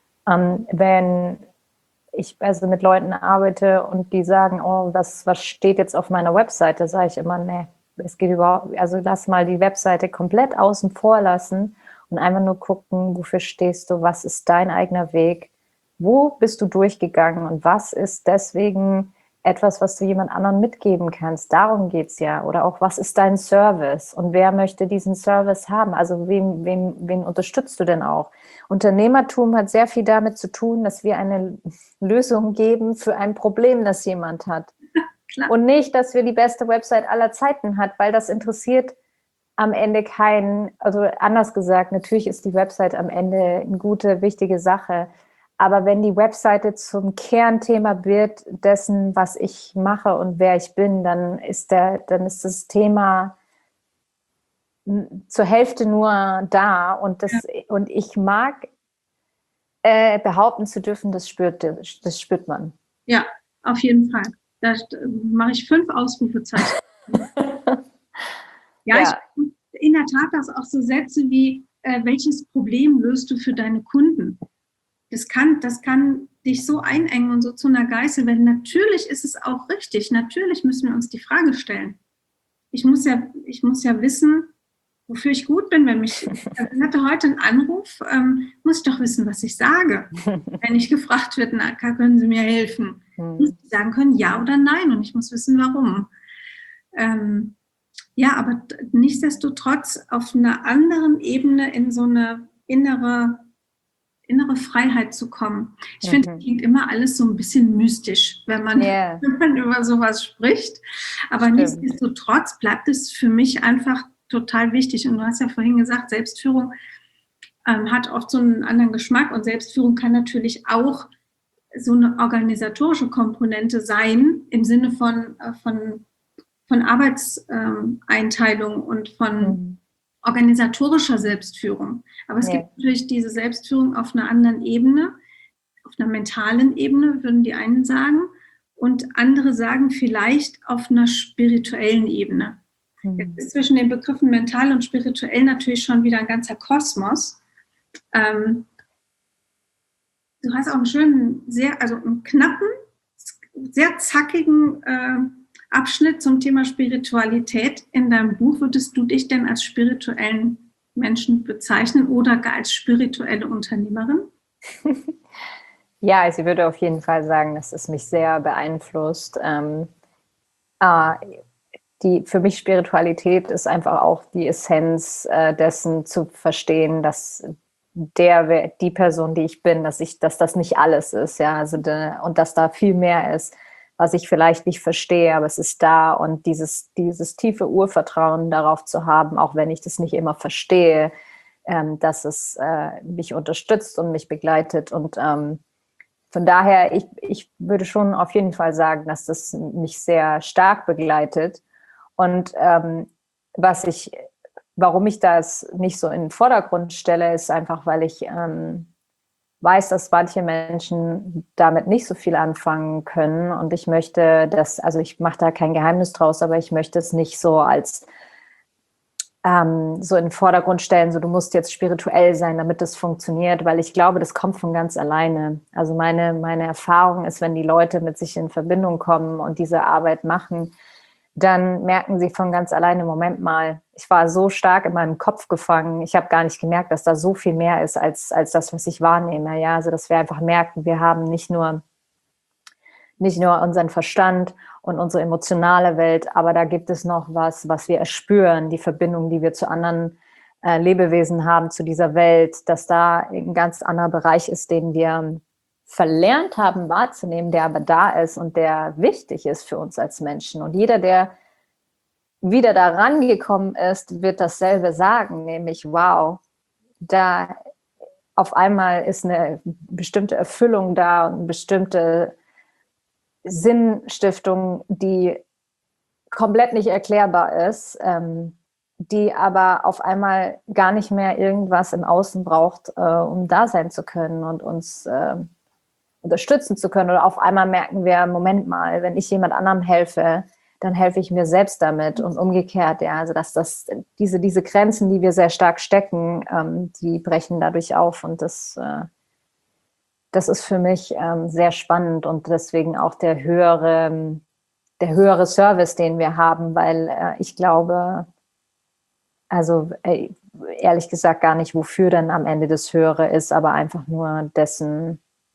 wenn ich also mit Leuten arbeite und die sagen, oh, was steht jetzt auf meiner Webseite, sage ich immer, nee, es geht überhaupt, also lass mal die Webseite komplett außen vor lassen und einfach nur gucken, wofür stehst du, was ist dein eigener Weg, wo bist du durchgegangen und was ist deswegen etwas, was du jemand anderen mitgeben kannst. Darum geht es ja. Oder auch, was ist dein Service und wer möchte diesen Service haben? Also wen unterstützt du denn auch? Unternehmertum hat sehr viel damit zu tun, dass wir eine Lösung geben für ein Problem, das jemand hat. Klar. Und nicht, dass wir die beste Website aller Zeiten hat, weil das interessiert am Ende keinen, also anders gesagt, natürlich ist die Website am Ende eine gute, wichtige Sache, aber wenn die Webseite zum Kernthema wird dessen, was ich mache und wer ich bin, dann ist das Thema zur Hälfte nur da und ich mag behaupten zu dürfen, das spürt man. Ja, auf jeden Fall. Da mache ich 5 Ausrufezeichen. Ja, ich in der Tat, dass auch so Sätze wie welches Problem löst du für deine Kunden? Das kann dich so einengen und so zu einer Geißel werden. Natürlich ist es auch richtig. Natürlich müssen wir uns die Frage stellen. Ich muss ja wissen, wofür ich gut bin. Ich hatte heute einen Anruf, muss ich doch wissen, was ich sage. Wenn ich gefragt wird, na, können Sie mir helfen? Muss ich sagen können, ja oder nein, und ich muss wissen, warum. Ja, aber nichtsdestotrotz auf einer anderen Ebene in so eine innere Freiheit zu kommen. Ich finde, das klingt immer alles so ein bisschen mystisch, wenn man über sowas spricht. Aber nichtsdestotrotz bleibt es für mich einfach total wichtig. Und du hast ja vorhin gesagt, Selbstführung hat oft so einen anderen Geschmack, und Selbstführung kann natürlich auch so eine organisatorische Komponente sein, im Sinne von Arbeitseinteilung und von organisatorischer Selbstführung. Aber es gibt natürlich diese Selbstführung auf einer anderen Ebene, auf einer mentalen Ebene, würden die einen sagen, und andere sagen vielleicht auf einer spirituellen Ebene. Jetzt ist zwischen den Begriffen mental und spirituell natürlich schon wieder ein ganzer Kosmos. Du hast auch einen schönen, einen knappen, sehr zackigen Abschnitt zum Thema Spiritualität in deinem Buch. Würdest du dich denn als spirituellen Menschen bezeichnen oder gar als spirituelle Unternehmerin? Ja, also ich würde auf jeden Fall sagen, dass es mich sehr beeinflusst. Für mich Spiritualität ist einfach auch die Essenz dessen zu verstehen, dass die Person, die ich bin, dass das nicht alles ist, ja, also und dass da viel mehr ist, was ich vielleicht nicht verstehe, aber es ist da, und dieses tiefe Urvertrauen darauf zu haben, auch wenn ich das nicht immer verstehe, dass es mich unterstützt und mich begleitet, und von daher, ich würde schon auf jeden Fall sagen, dass das mich sehr stark begleitet. Und warum ich das nicht so in den Vordergrund stelle, ist einfach, weil ich weiß, dass manche Menschen damit nicht so viel anfangen können. Und ich möchte ich mache da kein Geheimnis draus, aber ich möchte es nicht so als so in den Vordergrund stellen, so du musst jetzt spirituell sein, damit das funktioniert, weil ich glaube, das kommt von ganz alleine. Also meine Erfahrung ist, wenn die Leute mit sich in Verbindung kommen und diese Arbeit machen, dann merken sie von ganz alleine, Moment mal, ich war so stark in meinem Kopf gefangen, ich habe gar nicht gemerkt, dass da so viel mehr ist als das, was ich wahrnehme. Ja, also dass wir einfach merken, wir haben nicht nur unseren Verstand und unsere emotionale Welt, aber da gibt es noch was wir erspüren, die Verbindung, die wir zu anderen Lebewesen haben, zu dieser Welt, dass da ein ganz anderer Bereich ist, den wir verlernt haben wahrzunehmen, der aber da ist und der wichtig ist für uns als Menschen. Und jeder, der wieder da rangekommen ist, wird dasselbe sagen, nämlich wow, da auf einmal ist eine bestimmte Erfüllung da und eine bestimmte Sinnstiftung, die komplett nicht erklärbar ist, die aber auf einmal gar nicht mehr irgendwas im Außen braucht, um da sein zu können und uns unterstützen zu können. Oder auf einmal merken wir, Moment mal, wenn ich jemand anderem helfe, dann helfe ich mir selbst damit, und umgekehrt. Ja, also dass diese Grenzen, die wir sehr stark stecken, die brechen dadurch auf, und das ist für mich sehr spannend, und deswegen auch der höhere Service, den wir haben, weil ich glaube, also ehrlich gesagt gar nicht, wofür dann am Ende das Höhere ist, aber einfach nur dessen,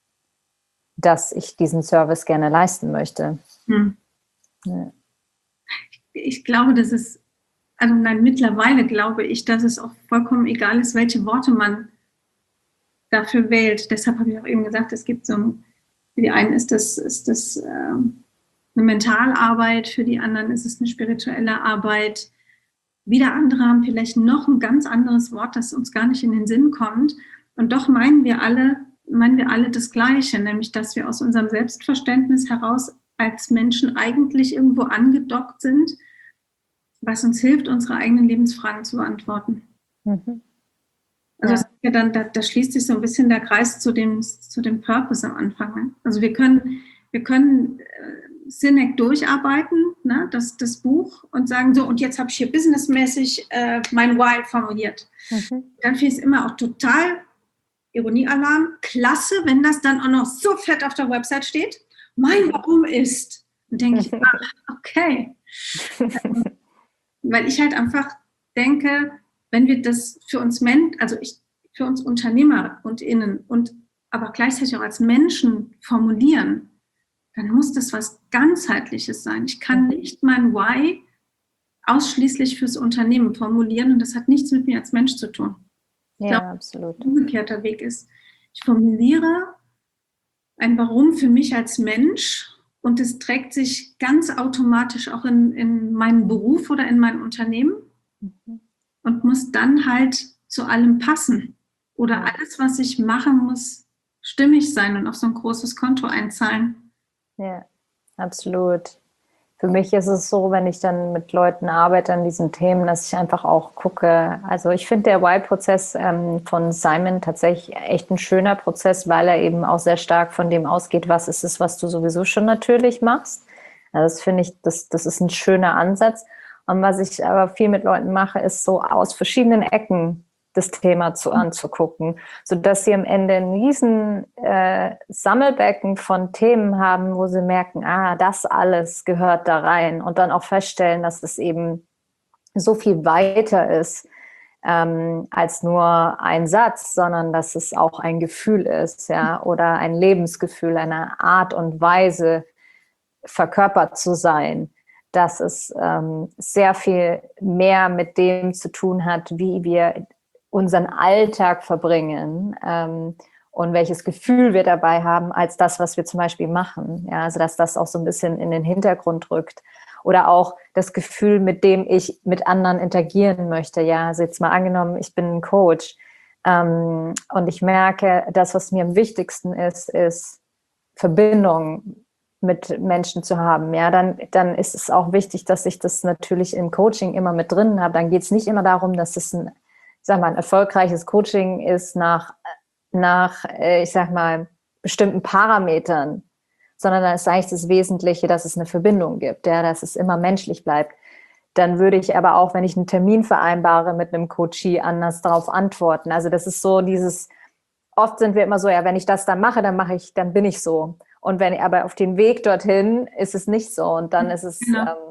dass ich diesen Service gerne leisten möchte. Ja. Ich glaube, mittlerweile glaube ich, dass es auch vollkommen egal ist, welche Worte man dafür wählt. Deshalb habe ich auch eben gesagt, es gibt für die einen ist das eine Mentalarbeit, für die anderen ist es eine spirituelle Arbeit. Wieder andere haben vielleicht noch ein ganz anderes Wort, das uns gar nicht in den Sinn kommt. Und doch meinen wir alle das Gleiche, nämlich, dass wir aus unserem Selbstverständnis heraus als Menschen eigentlich irgendwo angedockt sind, was uns hilft, unsere eigenen Lebensfragen zu beantworten. Also ja, da schließt sich so ein bisschen der Kreis zu dem Purpose am Anfang. Also wir können Sinek durcharbeiten, ne, das Buch, und sagen so, und jetzt habe ich hier businessmäßig mein Why formuliert. Dann finde ich es immer auch total, Ironiealarm, klasse, wenn das dann auch noch so fett auf der Website steht. Mein Warum ist. Und denke ich, okay. Weil ich halt einfach denke, wenn wir das für uns für uns Unternehmer und Innen und aber gleichzeitig auch als Menschen formulieren, dann muss das was Ganzheitliches sein. Ich kann nicht mein Why ausschließlich fürs Unternehmen formulieren und das hat nichts mit mir als Mensch zu tun. Ich glaube, absolut. ein umgekehrter Weg ist, ich formuliere ein Warum für mich als Mensch und es trägt sich ganz automatisch auch in meinen Beruf oder in mein Unternehmen und muss dann halt zu allem passen. Oder alles, was ich machen muss, stimmig sein und auf so ein großes Konto einzahlen. Ja, absolut. Für mich ist es so, wenn ich dann mit Leuten arbeite an diesen Themen, dass ich einfach auch gucke. Also ich finde der Why-Prozess von Simon tatsächlich echt ein schöner Prozess, weil er eben auch sehr stark von dem ausgeht, was ist es, was du sowieso schon natürlich machst. Also das finde ich, das ist ein schöner Ansatz. Und was ich aber viel mit Leuten mache, ist so aus verschiedenen Ecken das Thema anzugucken, sodass sie am Ende ein riesen Sammelbecken von Themen haben, wo sie merken, das alles gehört da rein und dann auch feststellen, dass es eben so viel weiter ist als nur ein Satz, sondern dass es auch ein Gefühl ist, ja, oder ein Lebensgefühl, eine Art und Weise verkörpert zu sein, dass es sehr viel mehr mit dem zu tun hat, wie wir unseren Alltag verbringen und welches Gefühl wir dabei haben, als das, was wir zum Beispiel machen. Ja, also dass das auch so ein bisschen in den Hintergrund rückt. Oder auch das Gefühl, mit dem ich mit anderen interagieren möchte. Ja, also jetzt mal angenommen, ich bin ein Coach und ich merke, das, was mir am wichtigsten ist Verbindung mit Menschen zu haben. Ja, dann ist es auch wichtig, dass ich das natürlich im Coaching immer mit drin habe. Dann geht es nicht immer darum, dass es ein erfolgreiches Coaching ist nach ich sag mal, bestimmten Parametern, sondern da ist eigentlich das Wesentliche, dass es eine Verbindung gibt, ja, dass es immer menschlich bleibt. Dann würde ich aber auch, wenn ich einen Termin vereinbare mit einem Coachie, anders darauf antworten. Also das ist so oft sind wir immer so, ja, wenn ich das dann mache, dann bin ich so. Und wenn aber auf dem Weg dorthin ist es nicht so und dann ist es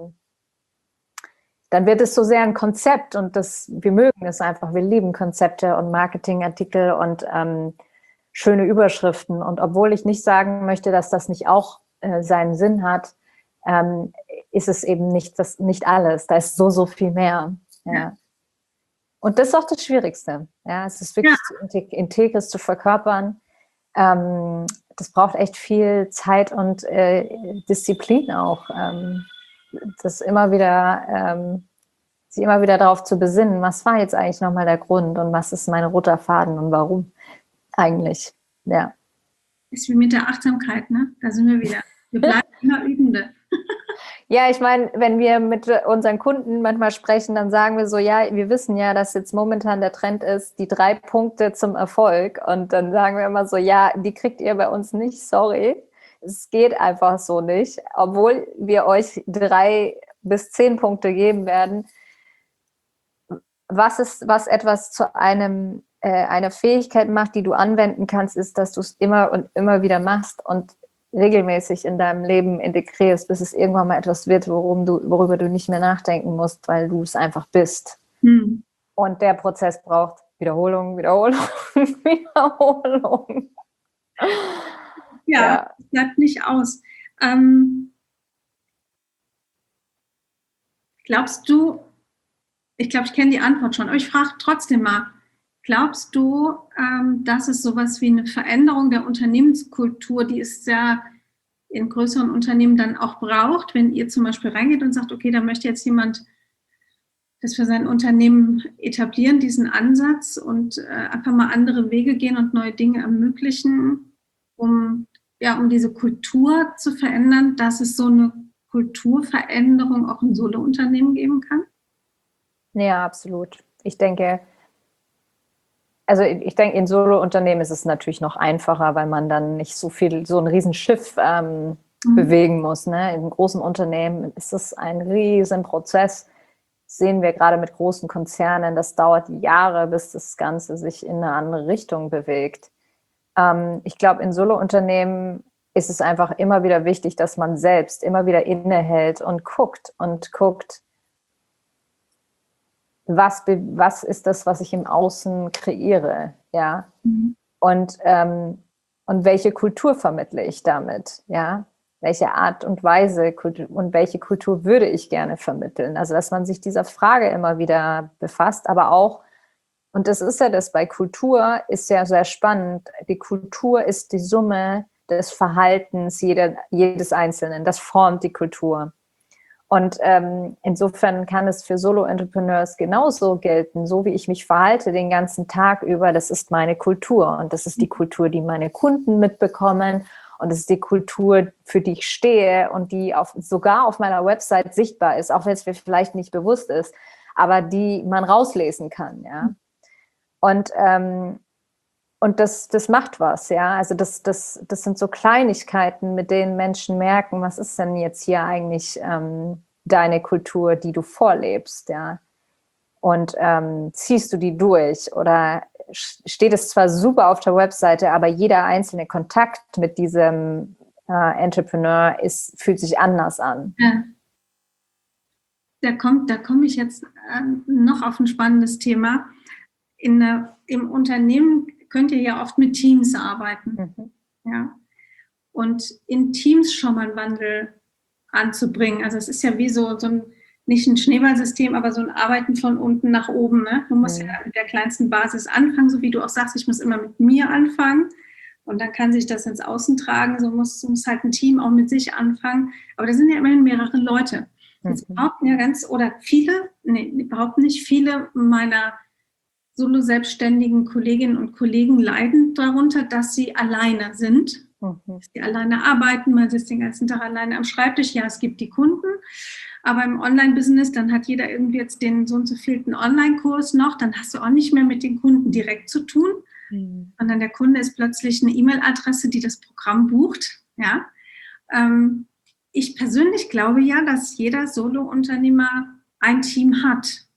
dann wird es so sehr ein Konzept und wir mögen es einfach. Wir lieben Konzepte und Marketingartikel und schöne Überschriften. Und obwohl ich nicht sagen möchte, dass das nicht auch seinen Sinn hat, ist es eben nicht alles. Da ist so viel mehr. Ja. Und das ist auch das Schwierigste. Ja, es ist wirklich Integres zu verkörpern. Das braucht echt viel Zeit und Disziplin auch. Das immer wieder, sich immer wieder darauf zu besinnen, was war jetzt eigentlich nochmal der Grund und was ist mein roter Faden und warum eigentlich, ja. Ist wie mit der Achtsamkeit, ne? Da sind wir wieder. Wir bleiben immer Übende. Ja, ich meine, wenn wir mit unseren Kunden manchmal sprechen, dann sagen wir so, ja, wir wissen ja, dass jetzt momentan der Trend ist, die 3 Punkte zum Erfolg. Und dann sagen wir immer so, ja, die kriegt ihr bei uns nicht, sorry. Es geht einfach so nicht, obwohl wir euch 3 bis 10 Punkte geben werden. Was etwas zu einer Fähigkeit macht, die du anwenden kannst, ist, dass du es immer und immer wieder machst und regelmäßig in deinem Leben integrierst, bis es irgendwann mal etwas wird, worüber du nicht mehr nachdenken musst, weil du es einfach bist. Und der Prozess braucht Wiederholung, Wiederholung, Wiederholung. Ja, es bleibt nicht aus. Glaubst du, ich glaube, ich kenne die Antwort schon, aber ich frage trotzdem mal, glaubst du, dass es sowas wie eine Veränderung der Unternehmenskultur, die es ja in größeren Unternehmen dann auch braucht, wenn ihr zum Beispiel reingeht und sagt, okay, da möchte jetzt jemand das für sein Unternehmen etablieren, diesen Ansatz und einfach mal andere Wege gehen und neue Dinge ermöglichen, um diese Kultur zu verändern, dass es so eine Kulturveränderung auch in Solo-Unternehmen geben kann? Ja, absolut. Ich denke, in Solo-Unternehmen ist es natürlich noch einfacher, weil man dann nicht so ein Riesenschiff bewegen muss. Ne? In großen Unternehmen ist es ein riesen Prozess. Das sehen wir gerade mit großen Konzernen. Das dauert Jahre, bis das Ganze sich in eine andere Richtung bewegt. Ich glaube, in Solo-Unternehmen ist es einfach immer wieder wichtig, dass man selbst immer wieder innehält und guckt, was ist das, was ich im Außen kreiere, ja? Und welche Kultur vermittle ich damit, ja? Welche Art und Weise und welche Kultur würde ich gerne vermitteln? Also, dass man sich dieser Frage immer wieder befasst, aber auch, und das ist ja das bei Kultur, ist ja sehr spannend, die Kultur ist die Summe des Verhaltens jedes Einzelnen, das formt die Kultur. Und insofern kann es für Solo-Entrepreneurs genauso gelten, so wie ich mich verhalte den ganzen Tag über, das ist meine Kultur und das ist die Kultur, die meine Kunden mitbekommen und das ist die Kultur, für die ich stehe und die sogar auf meiner Website sichtbar ist, auch wenn es mir vielleicht nicht bewusst ist, aber die man rauslesen kann, ja. Und das macht was, ja. Also das sind so Kleinigkeiten, mit denen Menschen merken, was ist denn jetzt hier eigentlich deine Kultur, die du vorlebst, ja. Und ziehst du die durch oder steht es zwar super auf der Webseite, aber jeder einzelne Kontakt mit diesem Entrepreneur fühlt sich anders an. Ja. Da komme ich jetzt noch auf ein spannendes Thema. Im Unternehmen könnt ihr ja oft mit Teams arbeiten. Ja. Und in Teams schon mal einen Wandel anzubringen. Also es ist ja wie so ein, nicht ein Schneeballsystem, aber so ein Arbeiten von unten nach oben. Ne? Du musst ja mit der kleinsten Basis anfangen, so wie du auch sagst, ich muss immer mit mir anfangen. Und dann kann sich das ins Außen tragen. So muss halt ein Team auch mit sich anfangen. Aber da sind ja immerhin mehrere Leute. Jetzt behaupten ja überhaupt nicht viele meiner solo-selbstständigen Kolleginnen und Kollegen leiden darunter, dass sie alleine sind. Dass sie alleine arbeiten, man sitzt den ganzen Tag alleine am Schreibtisch. Ja, es gibt die Kunden, aber im Online-Business, dann hat jeder irgendwie jetzt den so und so vielten Online-Kurs noch, dann hast du auch nicht mehr mit den Kunden direkt zu tun, sondern der Kunde ist plötzlich eine E-Mail-Adresse, die das Programm bucht. Ja. Ich persönlich glaube ja, dass jeder Solo-Unternehmer ein Team hat.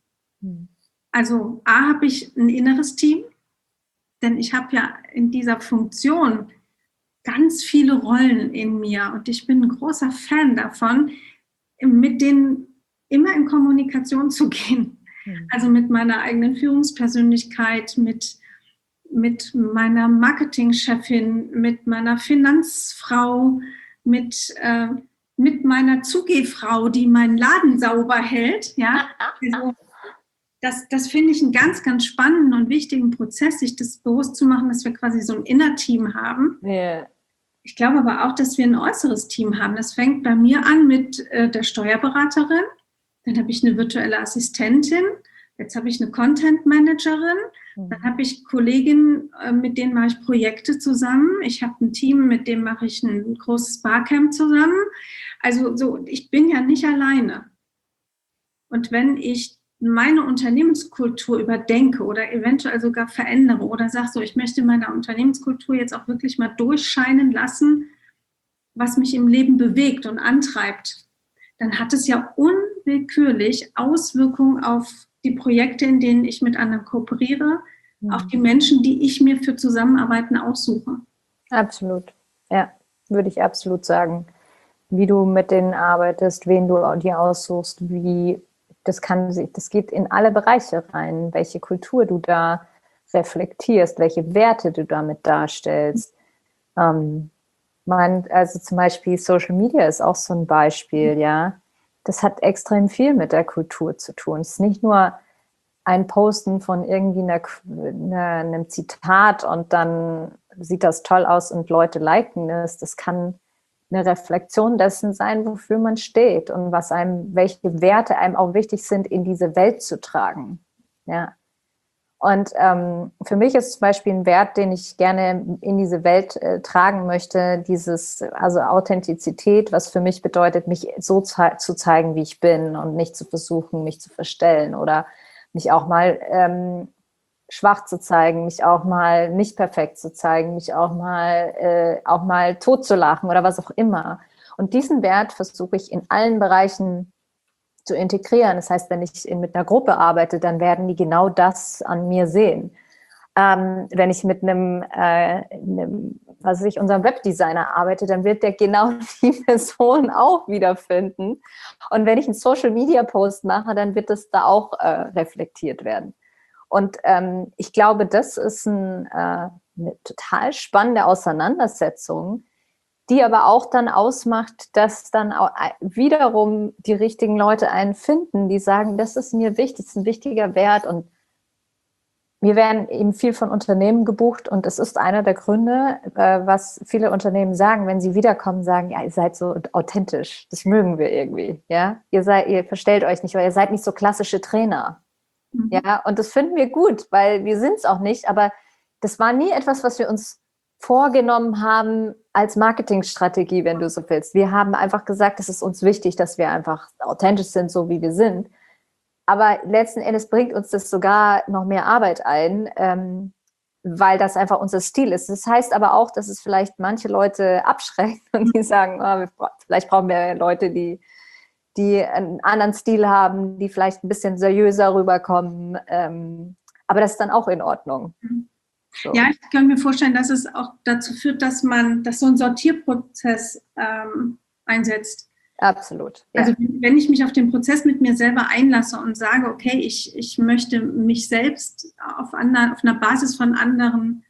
Also habe ich ein inneres Team, denn ich habe ja in dieser Funktion ganz viele Rollen in mir und ich bin ein großer Fan davon, mit denen immer in Kommunikation zu gehen. Also mit meiner eigenen Führungspersönlichkeit, mit meiner Marketingchefin, mit meiner Finanzfrau, mit meiner Zugehfrau, die meinen Laden sauber hält. Ja, also das finde ich einen ganz, ganz spannenden und wichtigen Prozess, sich das bewusst zu machen, dass wir quasi so ein Inner-Team haben. Yeah. Ich glaube aber auch, dass wir ein äußeres Team haben. Das fängt bei mir an mit der Steuerberaterin. Dann habe ich eine virtuelle Assistentin. Jetzt habe ich eine Content-Managerin. Dann habe ich Kolleginnen, mit denen mache ich Projekte zusammen. Ich habe ein Team, mit dem mache ich ein großes Barcamp zusammen. Also so, ich bin ja nicht alleine. Und wenn ich meine Unternehmenskultur überdenke oder eventuell sogar verändere oder sage so, ich möchte meine Unternehmenskultur jetzt auch wirklich mal durchscheinen lassen, was mich im Leben bewegt und antreibt, dann hat es ja unwillkürlich Auswirkungen auf die Projekte, in denen ich mit anderen kooperiere, auf die Menschen, die ich mir für Zusammenarbeiten aussuche. Absolut, ja, würde ich absolut sagen. Wie du mit denen arbeitest, wen du dir aussuchst, das geht in alle Bereiche rein, welche Kultur du da reflektierst, welche Werte du damit darstellst. Also zum Beispiel Social Media ist auch so ein Beispiel, ja. Das hat extrem viel mit der Kultur zu tun. Es ist nicht nur ein Posten von irgendwie einem Zitat und dann sieht das toll aus und Leute liken es. Das kann eine Reflexion dessen sein, wofür man steht und welche Werte einem auch wichtig sind, in diese Welt zu tragen. Ja. Und für mich ist zum Beispiel ein Wert, den ich gerne in diese Welt tragen möchte, also Authentizität, was für mich bedeutet, mich so zu zeigen, wie ich bin und nicht zu versuchen, mich zu verstellen oder mich auch mal schwach zu zeigen, mich auch mal nicht perfekt zu zeigen, mich auch mal tot zu lachen oder was auch immer. Und diesen Wert versuche ich in allen Bereichen zu integrieren. Das heißt, wenn ich mit einer Gruppe arbeite, dann werden die genau das an mir sehen. Wenn ich mit unserem Webdesigner arbeite, dann wird der genau die Person auch wiederfinden. Und wenn ich einen Social-Media-Post mache, dann wird das da auch reflektiert werden. Und ich glaube, das ist eine total spannende Auseinandersetzung, die aber auch dann ausmacht, dass dann auch wiederum die richtigen Leute einen finden, die sagen, das ist mir wichtig, das ist ein wichtiger Wert. Und wir werden eben viel von Unternehmen gebucht und es ist einer der Gründe, was viele Unternehmen sagen, wenn sie wiederkommen, sagen, ja, ihr seid so authentisch, das mögen wir irgendwie, ja. Ihr verstellt euch nicht, weil ihr seid nicht so klassische Trainer, ja. Und das finden wir gut, weil wir sind es auch nicht, aber das war nie etwas, was wir uns vorgenommen haben als Marketingstrategie, wenn du so willst. Wir haben einfach gesagt, es ist uns wichtig, dass wir einfach authentisch sind, so wie wir sind. Aber letzten Endes bringt uns das sogar noch mehr Arbeit ein, weil das einfach unser Stil ist. Das heißt aber auch, dass es vielleicht manche Leute abschreckt und die sagen, vielleicht brauchen wir Leute, die einen anderen Stil haben, die vielleicht ein bisschen seriöser rüberkommen. Aber das ist dann auch in Ordnung. So. Ja, ich kann mir vorstellen, dass es auch dazu führt, dass so ein Sortierprozess einsetzt. Absolut. Ja. Also wenn ich mich auf den Prozess mit mir selber einlasse und sage, okay, ich möchte mich selbst auf einer Basis von anderen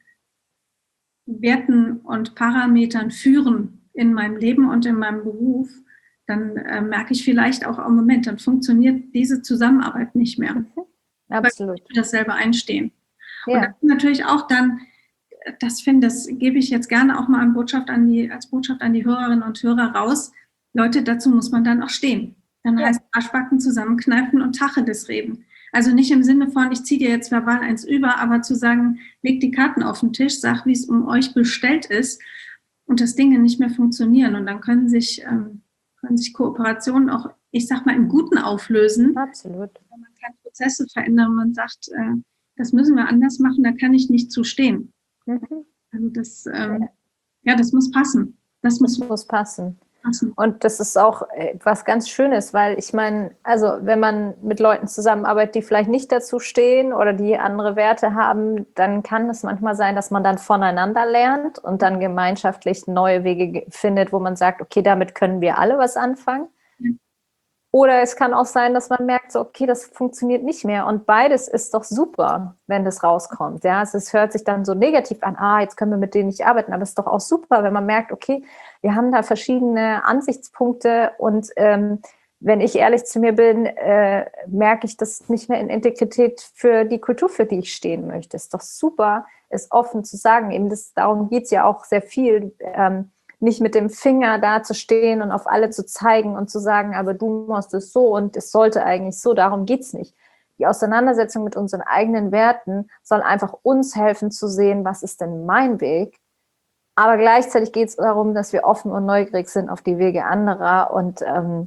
Werten und Parametern führen in meinem Leben und in meinem Beruf, dann merke ich vielleicht auch, oh Moment, dann funktioniert diese Zusammenarbeit nicht mehr. Absolut. Weil ich das selber einstehen. Ja. Und das ist natürlich auch dann, das gebe ich jetzt gerne auch mal als Botschaft an die Hörerinnen und Hörer raus. Leute, dazu muss man dann auch stehen. Dann heißt Arschbacken zusammenkneifen und Tacheles reden. Also nicht im Sinne von, ich ziehe dir jetzt verbal eins über, aber zu sagen, leg die Karten auf den Tisch, sag, wie es um euch bestellt ist und dass Dinge nicht mehr funktionieren. Und dann können sich Kooperationen auch, ich sag mal, im Guten auflösen. Absolut. Wenn man kann Prozesse verändern, man sagt, das müssen wir anders machen, da kann ich nicht zustehen. Also das muss passen. Das muss passen. Und das ist auch was ganz Schönes, weil ich meine, also wenn man mit Leuten zusammenarbeitet, die vielleicht nicht dazu stehen oder die andere Werte haben, dann kann es manchmal sein, dass man dann voneinander lernt und dann gemeinschaftlich neue Wege findet, wo man sagt, okay, damit können wir alle was anfangen. Oder es kann auch sein, dass man merkt, so, okay, das funktioniert nicht mehr. Und beides ist doch super, wenn das rauskommt. Ja, es hört sich dann so negativ an, jetzt können wir mit denen nicht arbeiten. Aber es ist doch auch super, wenn man merkt, okay, wir haben da verschiedene Ansichtspunkte. Und wenn ich ehrlich zu mir bin, merke ich das nicht mehr in Integrität für die Kultur, für die ich stehen möchte. Es ist doch super, es offen zu sagen. Eben darum geht es ja auch sehr viel, nicht mit dem Finger da zu stehen und auf alle zu zeigen und zu sagen, aber du machst es so und es sollte eigentlich so, darum geht's nicht. Die Auseinandersetzung mit unseren eigenen Werten soll einfach uns helfen zu sehen, was ist denn mein Weg, aber gleichzeitig geht es darum, dass wir offen und neugierig sind auf die Wege anderer und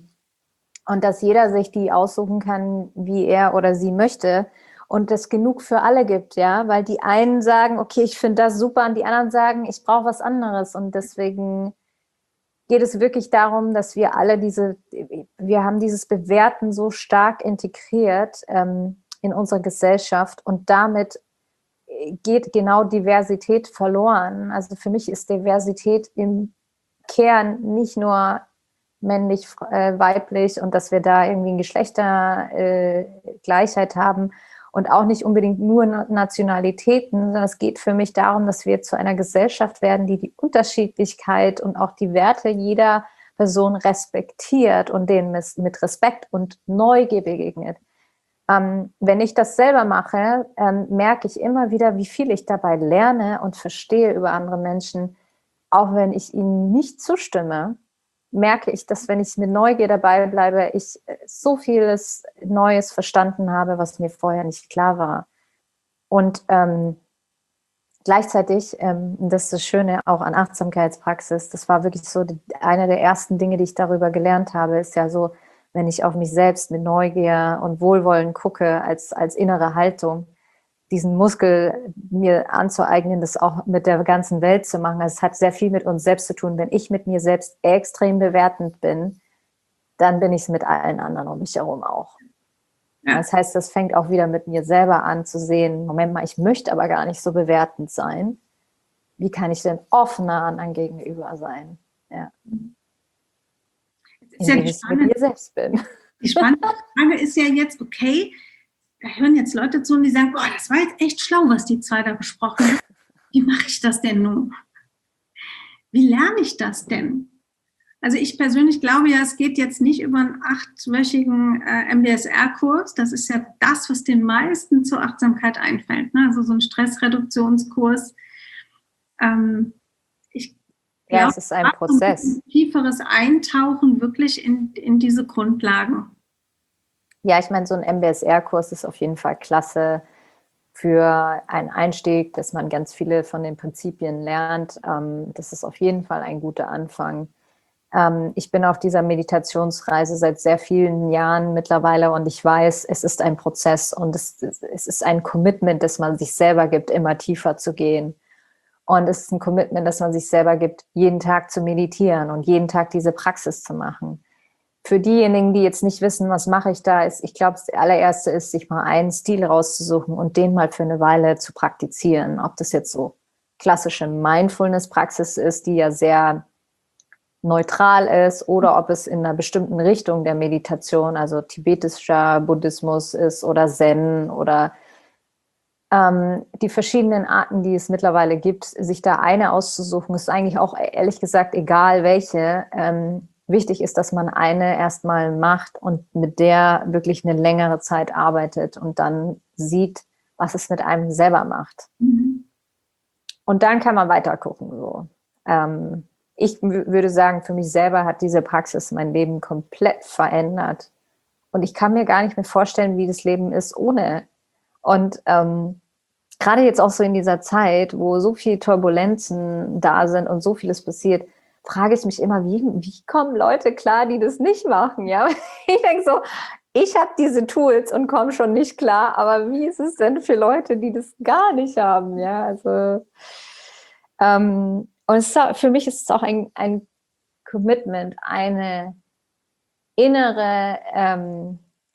dass jeder sich die aussuchen kann, wie er oder sie möchte und es genug für alle gibt, ja, weil die einen sagen, okay, ich finde das super und die anderen sagen, ich brauche was anderes und deswegen geht es wirklich darum, dass wir alle wir haben dieses Bewerten so stark integriert in unsere Gesellschaft und damit geht genau Diversität verloren. Also für mich ist Diversität im Kern nicht nur männlich, weiblich und dass wir da irgendwie eine Geschlechtergleichheit haben, und auch nicht unbedingt nur Nationalitäten, sondern es geht für mich darum, dass wir zu einer Gesellschaft werden, die die Unterschiedlichkeit und auch die Werte jeder Person respektiert und denen mit Respekt und Neugier begegnet. Wenn ich das selber mache, merke ich immer wieder, wie viel ich dabei lerne und verstehe über andere Menschen, auch wenn ich ihnen nicht zustimme. Merke ich, dass wenn ich mit Neugier dabei bleibe, ich so vieles Neues verstanden habe, was mir vorher nicht klar war. Und gleichzeitig, das ist das Schöne auch an Achtsamkeitspraxis, das war wirklich so eine der ersten Dinge, die ich darüber gelernt habe, ist ja so, wenn ich auf mich selbst mit Neugier und Wohlwollen gucke als innere Haltung, diesen Muskel mir anzueignen, das auch mit der ganzen Welt zu machen. Also es hat sehr viel mit uns selbst zu tun. Wenn ich mit mir selbst extrem bewertend bin, dann bin ich es mit allen anderen um mich herum auch. Ja. Das heißt, das fängt auch wieder mit mir selber an zu sehen, Moment mal, ich möchte aber gar nicht so bewertend sein. Wie kann ich denn offener anderen gegenüber sein? Ja. Indem ich mit mir selbst bin. Die spannende Frage ist ja jetzt, okay, da hören jetzt Leute zu und die sagen, boah, das war jetzt echt schlau, was die zwei da besprochen haben. Wie mache ich das denn nun? Wie lerne ich das denn? Also ich persönlich glaube ja, es geht jetzt nicht über einen 8-wöchigen MBSR-Kurs. Das ist ja das, was den meisten zur Achtsamkeit einfällt. Ne? Also so ein Stressreduktionskurs. Ich glaube, es ist ein Prozess. Ein tieferes Eintauchen wirklich in diese Grundlagen. Ja, ich meine, so ein MBSR-Kurs ist auf jeden Fall klasse für einen Einstieg, dass man ganz viele von den Prinzipien lernt. Das ist auf jeden Fall ein guter Anfang. Ich bin auf dieser Meditationsreise seit sehr vielen Jahren mittlerweile und ich weiß, es ist ein Prozess und es ist ein Commitment, das man sich selber gibt, immer tiefer zu gehen. Und es ist ein Commitment, das man sich selber gibt, jeden Tag zu meditieren und jeden Tag diese Praxis zu machen. Für diejenigen, die jetzt nicht wissen, was mache ich da, ist, ich glaube, das allererste ist, sich mal einen Stil rauszusuchen und den mal für eine Weile zu praktizieren. Ob das jetzt so klassische Mindfulness-Praxis ist, die ja sehr neutral ist, oder ob es in einer bestimmten Richtung der Meditation, also tibetischer Buddhismus ist oder Zen oder die verschiedenen Arten, die es mittlerweile gibt, sich da eine auszusuchen, ist eigentlich auch ehrlich gesagt egal welche. Wichtig ist, dass man eine erstmal macht und mit der wirklich eine längere Zeit arbeitet und dann sieht, was es mit einem selber macht. Mhm. Und dann kann man weiter gucken. So. Ich würde sagen, für mich selber hat diese Praxis mein Leben komplett verändert. Und ich kann mir gar nicht mehr vorstellen, wie das Leben ist ohne. Und gerade jetzt auch so in dieser Zeit, wo so viele Turbulenzen da sind und so vieles passiert, frage ich mich immer, wie kommen Leute klar, die das nicht machen? Ja? Ich denke so, ich habe diese Tools und komme schon nicht klar, aber wie ist es denn für Leute, die das gar nicht haben? Ja, also und für mich ist es auch ein Commitment, ein innerer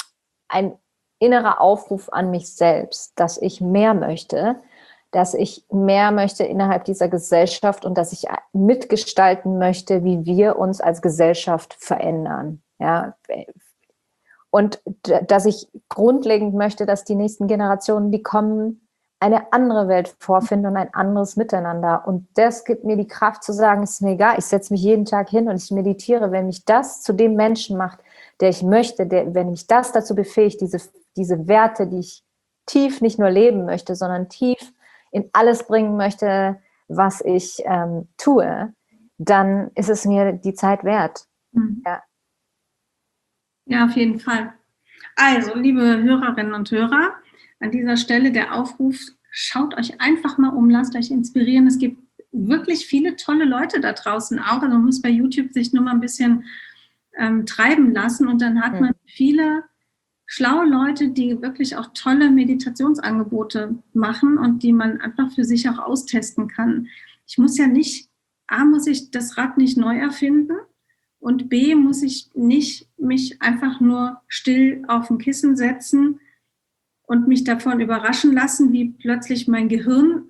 Aufruf an mich selbst, dass ich mehr möchte innerhalb dieser Gesellschaft und dass ich mitgestalten möchte, wie wir uns als Gesellschaft verändern. Ja? Und dass ich grundlegend möchte, dass die nächsten Generationen, die kommen, eine andere Welt vorfinden und ein anderes Miteinander. Und das gibt mir die Kraft zu sagen, es ist mir egal, ich setze mich jeden Tag hin und ich meditiere, wenn mich das zu dem Menschen macht, der ich möchte, wenn mich das dazu befähigt, diese Werte, die ich tief nicht nur leben möchte, sondern tief in alles bringen möchte, was ich tue, dann ist es mir die Zeit wert. Mhm. Ja, auf jeden Fall. Also, liebe Hörerinnen und Hörer, an dieser Stelle der Aufruf, schaut euch einfach mal um, lasst euch inspirieren. Es gibt wirklich viele tolle Leute da draußen auch. Also man muss bei YouTube sich nur mal ein bisschen treiben lassen und dann hat man viele schlaue Leute, die wirklich auch tolle Meditationsangebote machen und die man einfach für sich auch austesten kann. Ich muss ja nicht, muss ich das Rad nicht neu erfinden und B, muss ich nicht mich einfach nur still auf ein Kissen setzen und mich davon überraschen lassen, wie plötzlich mein Gehirn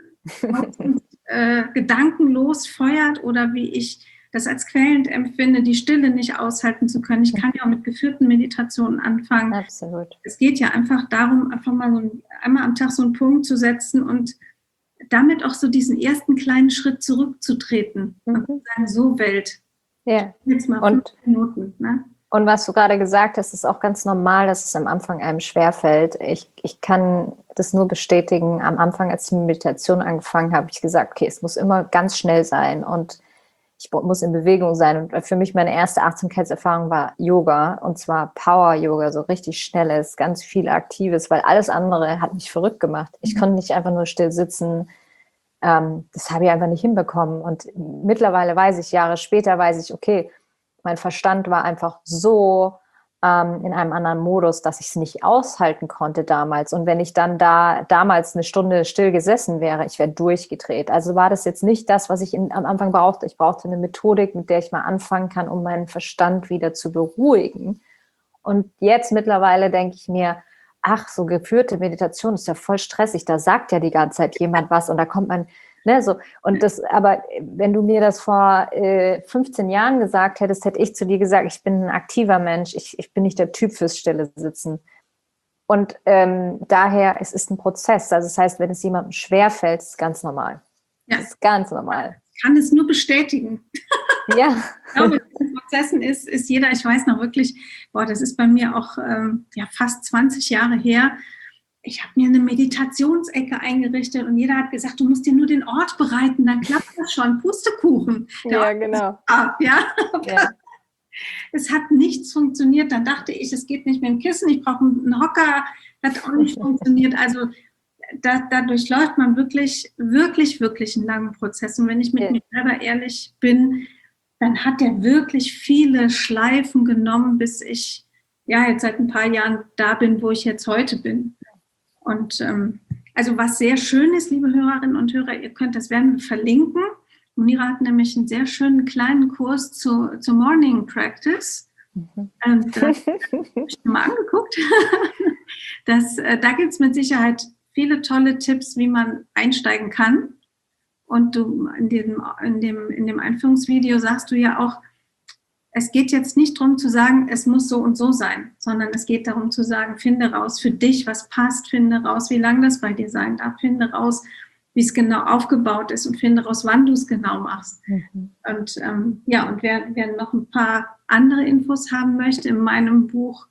gedankenlos feuert oder wie ich das als quälend empfinde, die Stille nicht aushalten zu können. Ich kann ja auch mit geführten Meditationen anfangen. Absolut. Es geht ja einfach darum, einfach mal einmal am Tag so einen Punkt zu setzen und damit auch so diesen ersten kleinen Schritt zurückzutreten. Und zu sagen, so Welt. Ja. Jetzt mal 5 Minuten. Ne? Und was du gerade gesagt hast, ist auch ganz normal, dass es am Anfang einem schwerfällt. Ich kann das nur bestätigen. Am Anfang, als ich mit Meditation angefangen habe, habe ich gesagt, okay, es muss immer ganz schnell sein und ich muss in Bewegung sein. Und für mich meine erste Achtsamkeitserfahrung war Yoga, und zwar Power-Yoga, so richtig schnelles, ganz viel Aktives, weil alles andere hat mich verrückt gemacht. Ich konnte nicht einfach nur still sitzen. Das habe ich einfach nicht hinbekommen. Und mittlerweile Jahre später weiß ich, okay, mein Verstand war einfach so in einem anderen Modus, dass ich es nicht aushalten konnte damals. Und wenn ich dann damals eine Stunde still gesessen wäre, ich wäre durchgedreht. Also war das jetzt nicht das, was ich am Anfang brauchte. Ich brauchte eine Methodik, mit der ich mal anfangen kann, um meinen Verstand wieder zu beruhigen. Und jetzt mittlerweile denke ich mir, ach, so geführte Meditation ist ja voll stressig. Da sagt ja die ganze Zeit jemand was und da kommt man, ne, so. Und das, aber wenn du mir das vor 15 Jahren gesagt hättest, hätte ich zu dir gesagt, ich bin ein aktiver Mensch, ich bin nicht der Typ fürs Stille sitzen. Und daher, es ist ein Prozess. Also das heißt, wenn es jemandem schwerfällt, ist es ganz normal. Ja. Das ist ganz normal. Ich kann es nur bestätigen. Ja. Ich glaube, in Prozessen ist jeder, ich weiß noch wirklich, das ist bei mir auch fast 20 Jahre her. Ich habe mir eine Meditationsecke eingerichtet und jeder hat gesagt, du musst dir nur den Ort bereiten, dann klappt das schon. Pustekuchen. Ja, genau. Ja. Es hat nichts funktioniert. Dann dachte ich, es geht nicht mit dem Kissen, ich brauche einen Hocker. Hat auch nicht funktioniert. Also da durchläuft man wirklich, wirklich, wirklich einen langen Prozess. Und wenn ich mit mir selber ehrlich bin, dann hat der wirklich viele Schleifen genommen, bis ich jetzt seit ein paar Jahren da bin, wo ich jetzt heute bin. Und also was sehr schön ist, liebe Hörerinnen und Hörer, das werden wir verlinken. Munira hat nämlich einen sehr schönen kleinen Kurs zur Morning Practice. Da habe ich mir mal angeguckt. Da gibt es mit Sicherheit viele tolle Tipps, wie man einsteigen kann. Und du in dem Einführungsvideo sagst du ja auch, es geht jetzt nicht darum zu sagen, es muss so und so sein, sondern es geht darum zu sagen, finde raus für dich, was passt, finde raus, wie lange das bei dir sein darf, finde raus, wie es genau aufgebaut ist und finde raus, wann du es genau machst. Und und wer noch ein paar andere Infos haben möchte, in meinem Buch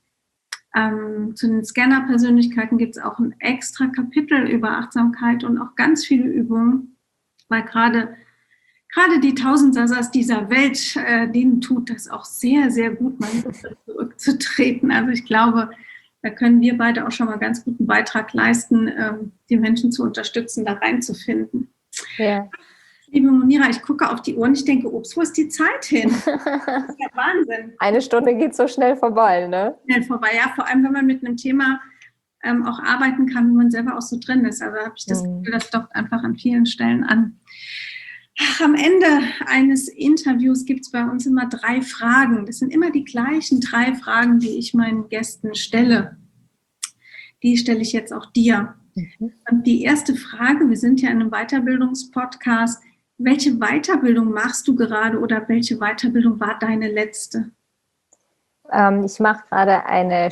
zu den Scanner-Persönlichkeiten gibt es auch ein extra Kapitel über Achtsamkeit und auch ganz viele Übungen, weil gerade die Tausendsasas dieser Welt, denen tut das auch sehr, sehr gut, mal zurückzutreten. Also ich glaube, da können wir beide auch schon mal ganz guten Beitrag leisten, die Menschen zu unterstützen, da reinzufinden. Ja. Liebe Munira, ich gucke auf die Uhr und ich denke, ups, wo ist die Zeit hin? Das ist ja Wahnsinn. Eine Stunde geht so schnell vorbei, ne? Schnell vorbei, ja, vor allem, wenn man mit einem Thema auch arbeiten kann, wo man selber auch so drin ist. Also habe ich das Gefühl, das dockt einfach an vielen Stellen an. Am Ende eines Interviews gibt es bei uns immer 3 Fragen. Das sind immer die gleichen 3 Fragen, die ich meinen Gästen stelle. Die stelle ich jetzt auch dir. Und die erste Frage, wir sind ja in einem Weiterbildungspodcast, welche Weiterbildung machst du gerade oder welche Weiterbildung war deine letzte? Ich mache gerade eine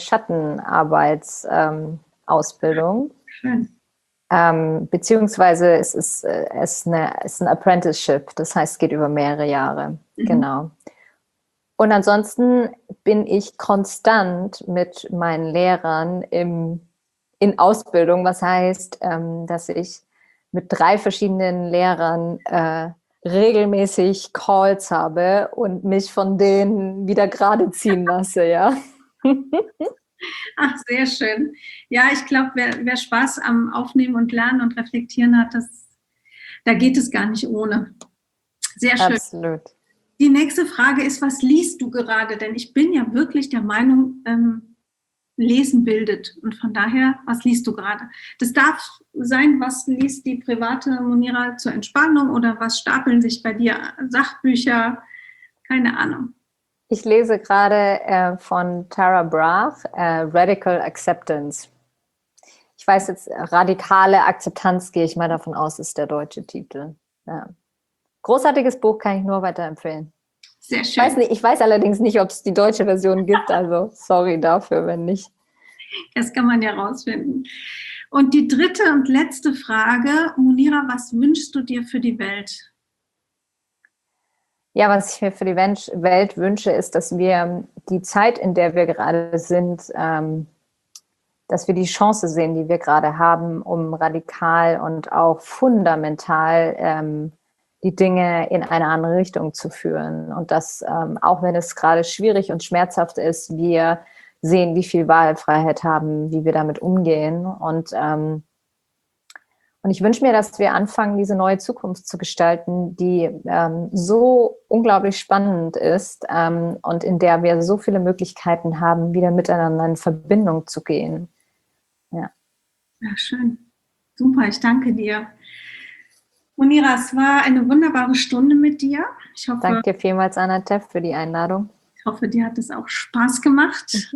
Schattenarbeitsausbildung. Schön. Beziehungsweise es ist ein Apprenticeship, das heißt, es geht über mehrere Jahre. Genau. Und ansonsten bin ich konstant mit meinen Lehrern in Ausbildung, was heißt, dass ich mit 3 verschiedenen Lehrern regelmäßig Calls habe und mich von denen wieder gerade ziehen lasse, ja. Ach, sehr schön. Ja, ich glaube, wer Spaß am Aufnehmen und Lernen und Reflektieren hat, da geht es gar nicht ohne. Sehr schön. Absolut. Die nächste Frage ist, was liest du gerade? Denn ich bin ja wirklich der Meinung, Lesen bildet. Und von daher, was liest du gerade? Das darf sein, was liest die private Munira zur Entspannung oder was stapeln sich bei dir? Sachbücher? Keine Ahnung. Ich lese gerade von Tara Brach, Radical Acceptance. Ich weiß jetzt, radikale Akzeptanz, gehe ich mal davon aus, ist der deutsche Titel. Ja. Großartiges Buch, kann ich nur weiterempfehlen. Sehr schön. Ich weiß allerdings nicht, ob es die deutsche Version gibt, also sorry dafür, wenn nicht. Das kann man ja rausfinden. Und die dritte und letzte Frage, Munira, was wünschst du dir für die Welt? Ja, was ich mir für die Welt wünsche, ist, dass wir die Zeit, in der wir gerade sind, dass wir die Chance sehen, die wir gerade haben, um radikal und auch fundamental die Dinge in eine andere Richtung zu führen. Und dass, auch wenn es gerade schwierig und schmerzhaft ist, wir sehen, wie viel Wahlfreiheit haben, wie wir damit umgehen. Und Und ich wünsche mir, dass wir anfangen, diese neue Zukunft zu gestalten, die so unglaublich spannend ist und in der wir so viele Möglichkeiten haben, wieder miteinander in Verbindung zu gehen. Ja, schön. Super, ich danke dir. Munira, es war eine wunderbare Stunde mit dir. Danke dir vielmals, Annette, für die Einladung. Ich hoffe, dir hat es auch Spaß gemacht.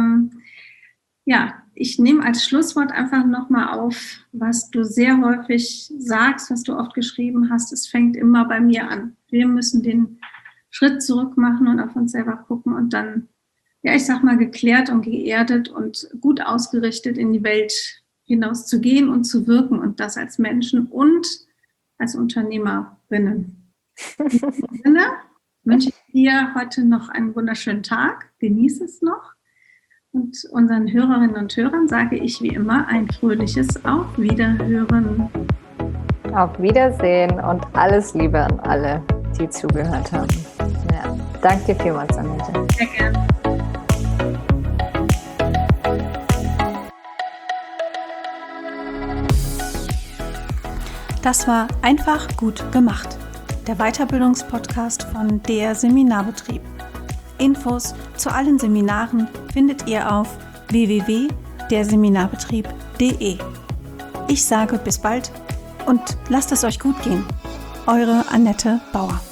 Ich nehme als Schlusswort einfach nochmal auf, was du sehr häufig sagst, was du oft geschrieben hast. Es fängt immer bei mir an. Wir müssen den Schritt zurück machen und auf uns selber gucken und dann, ich sag mal, geklärt und geerdet und gut ausgerichtet in die Welt hinaus zu gehen und zu wirken und das als Menschen und als Unternehmerinnen. In diesem Sinne wünsche ich dir heute noch einen wunderschönen Tag. Genieße es noch. Und unseren Hörerinnen und Hörern sage ich wie immer ein fröhliches Auf Wiederhören. Auf Wiedersehen und alles Liebe an alle, die zugehört haben. Ja, danke dir vielmals, Annette. Sehr gerne. Das war Einfach gut gemacht, der Weiterbildungspodcast von der Seminarbetrieb. Infos zu allen Seminaren findet ihr auf www.derseminarbetrieb.de. Ich sage bis bald und lasst es euch gut gehen. Eure Annette Bauer.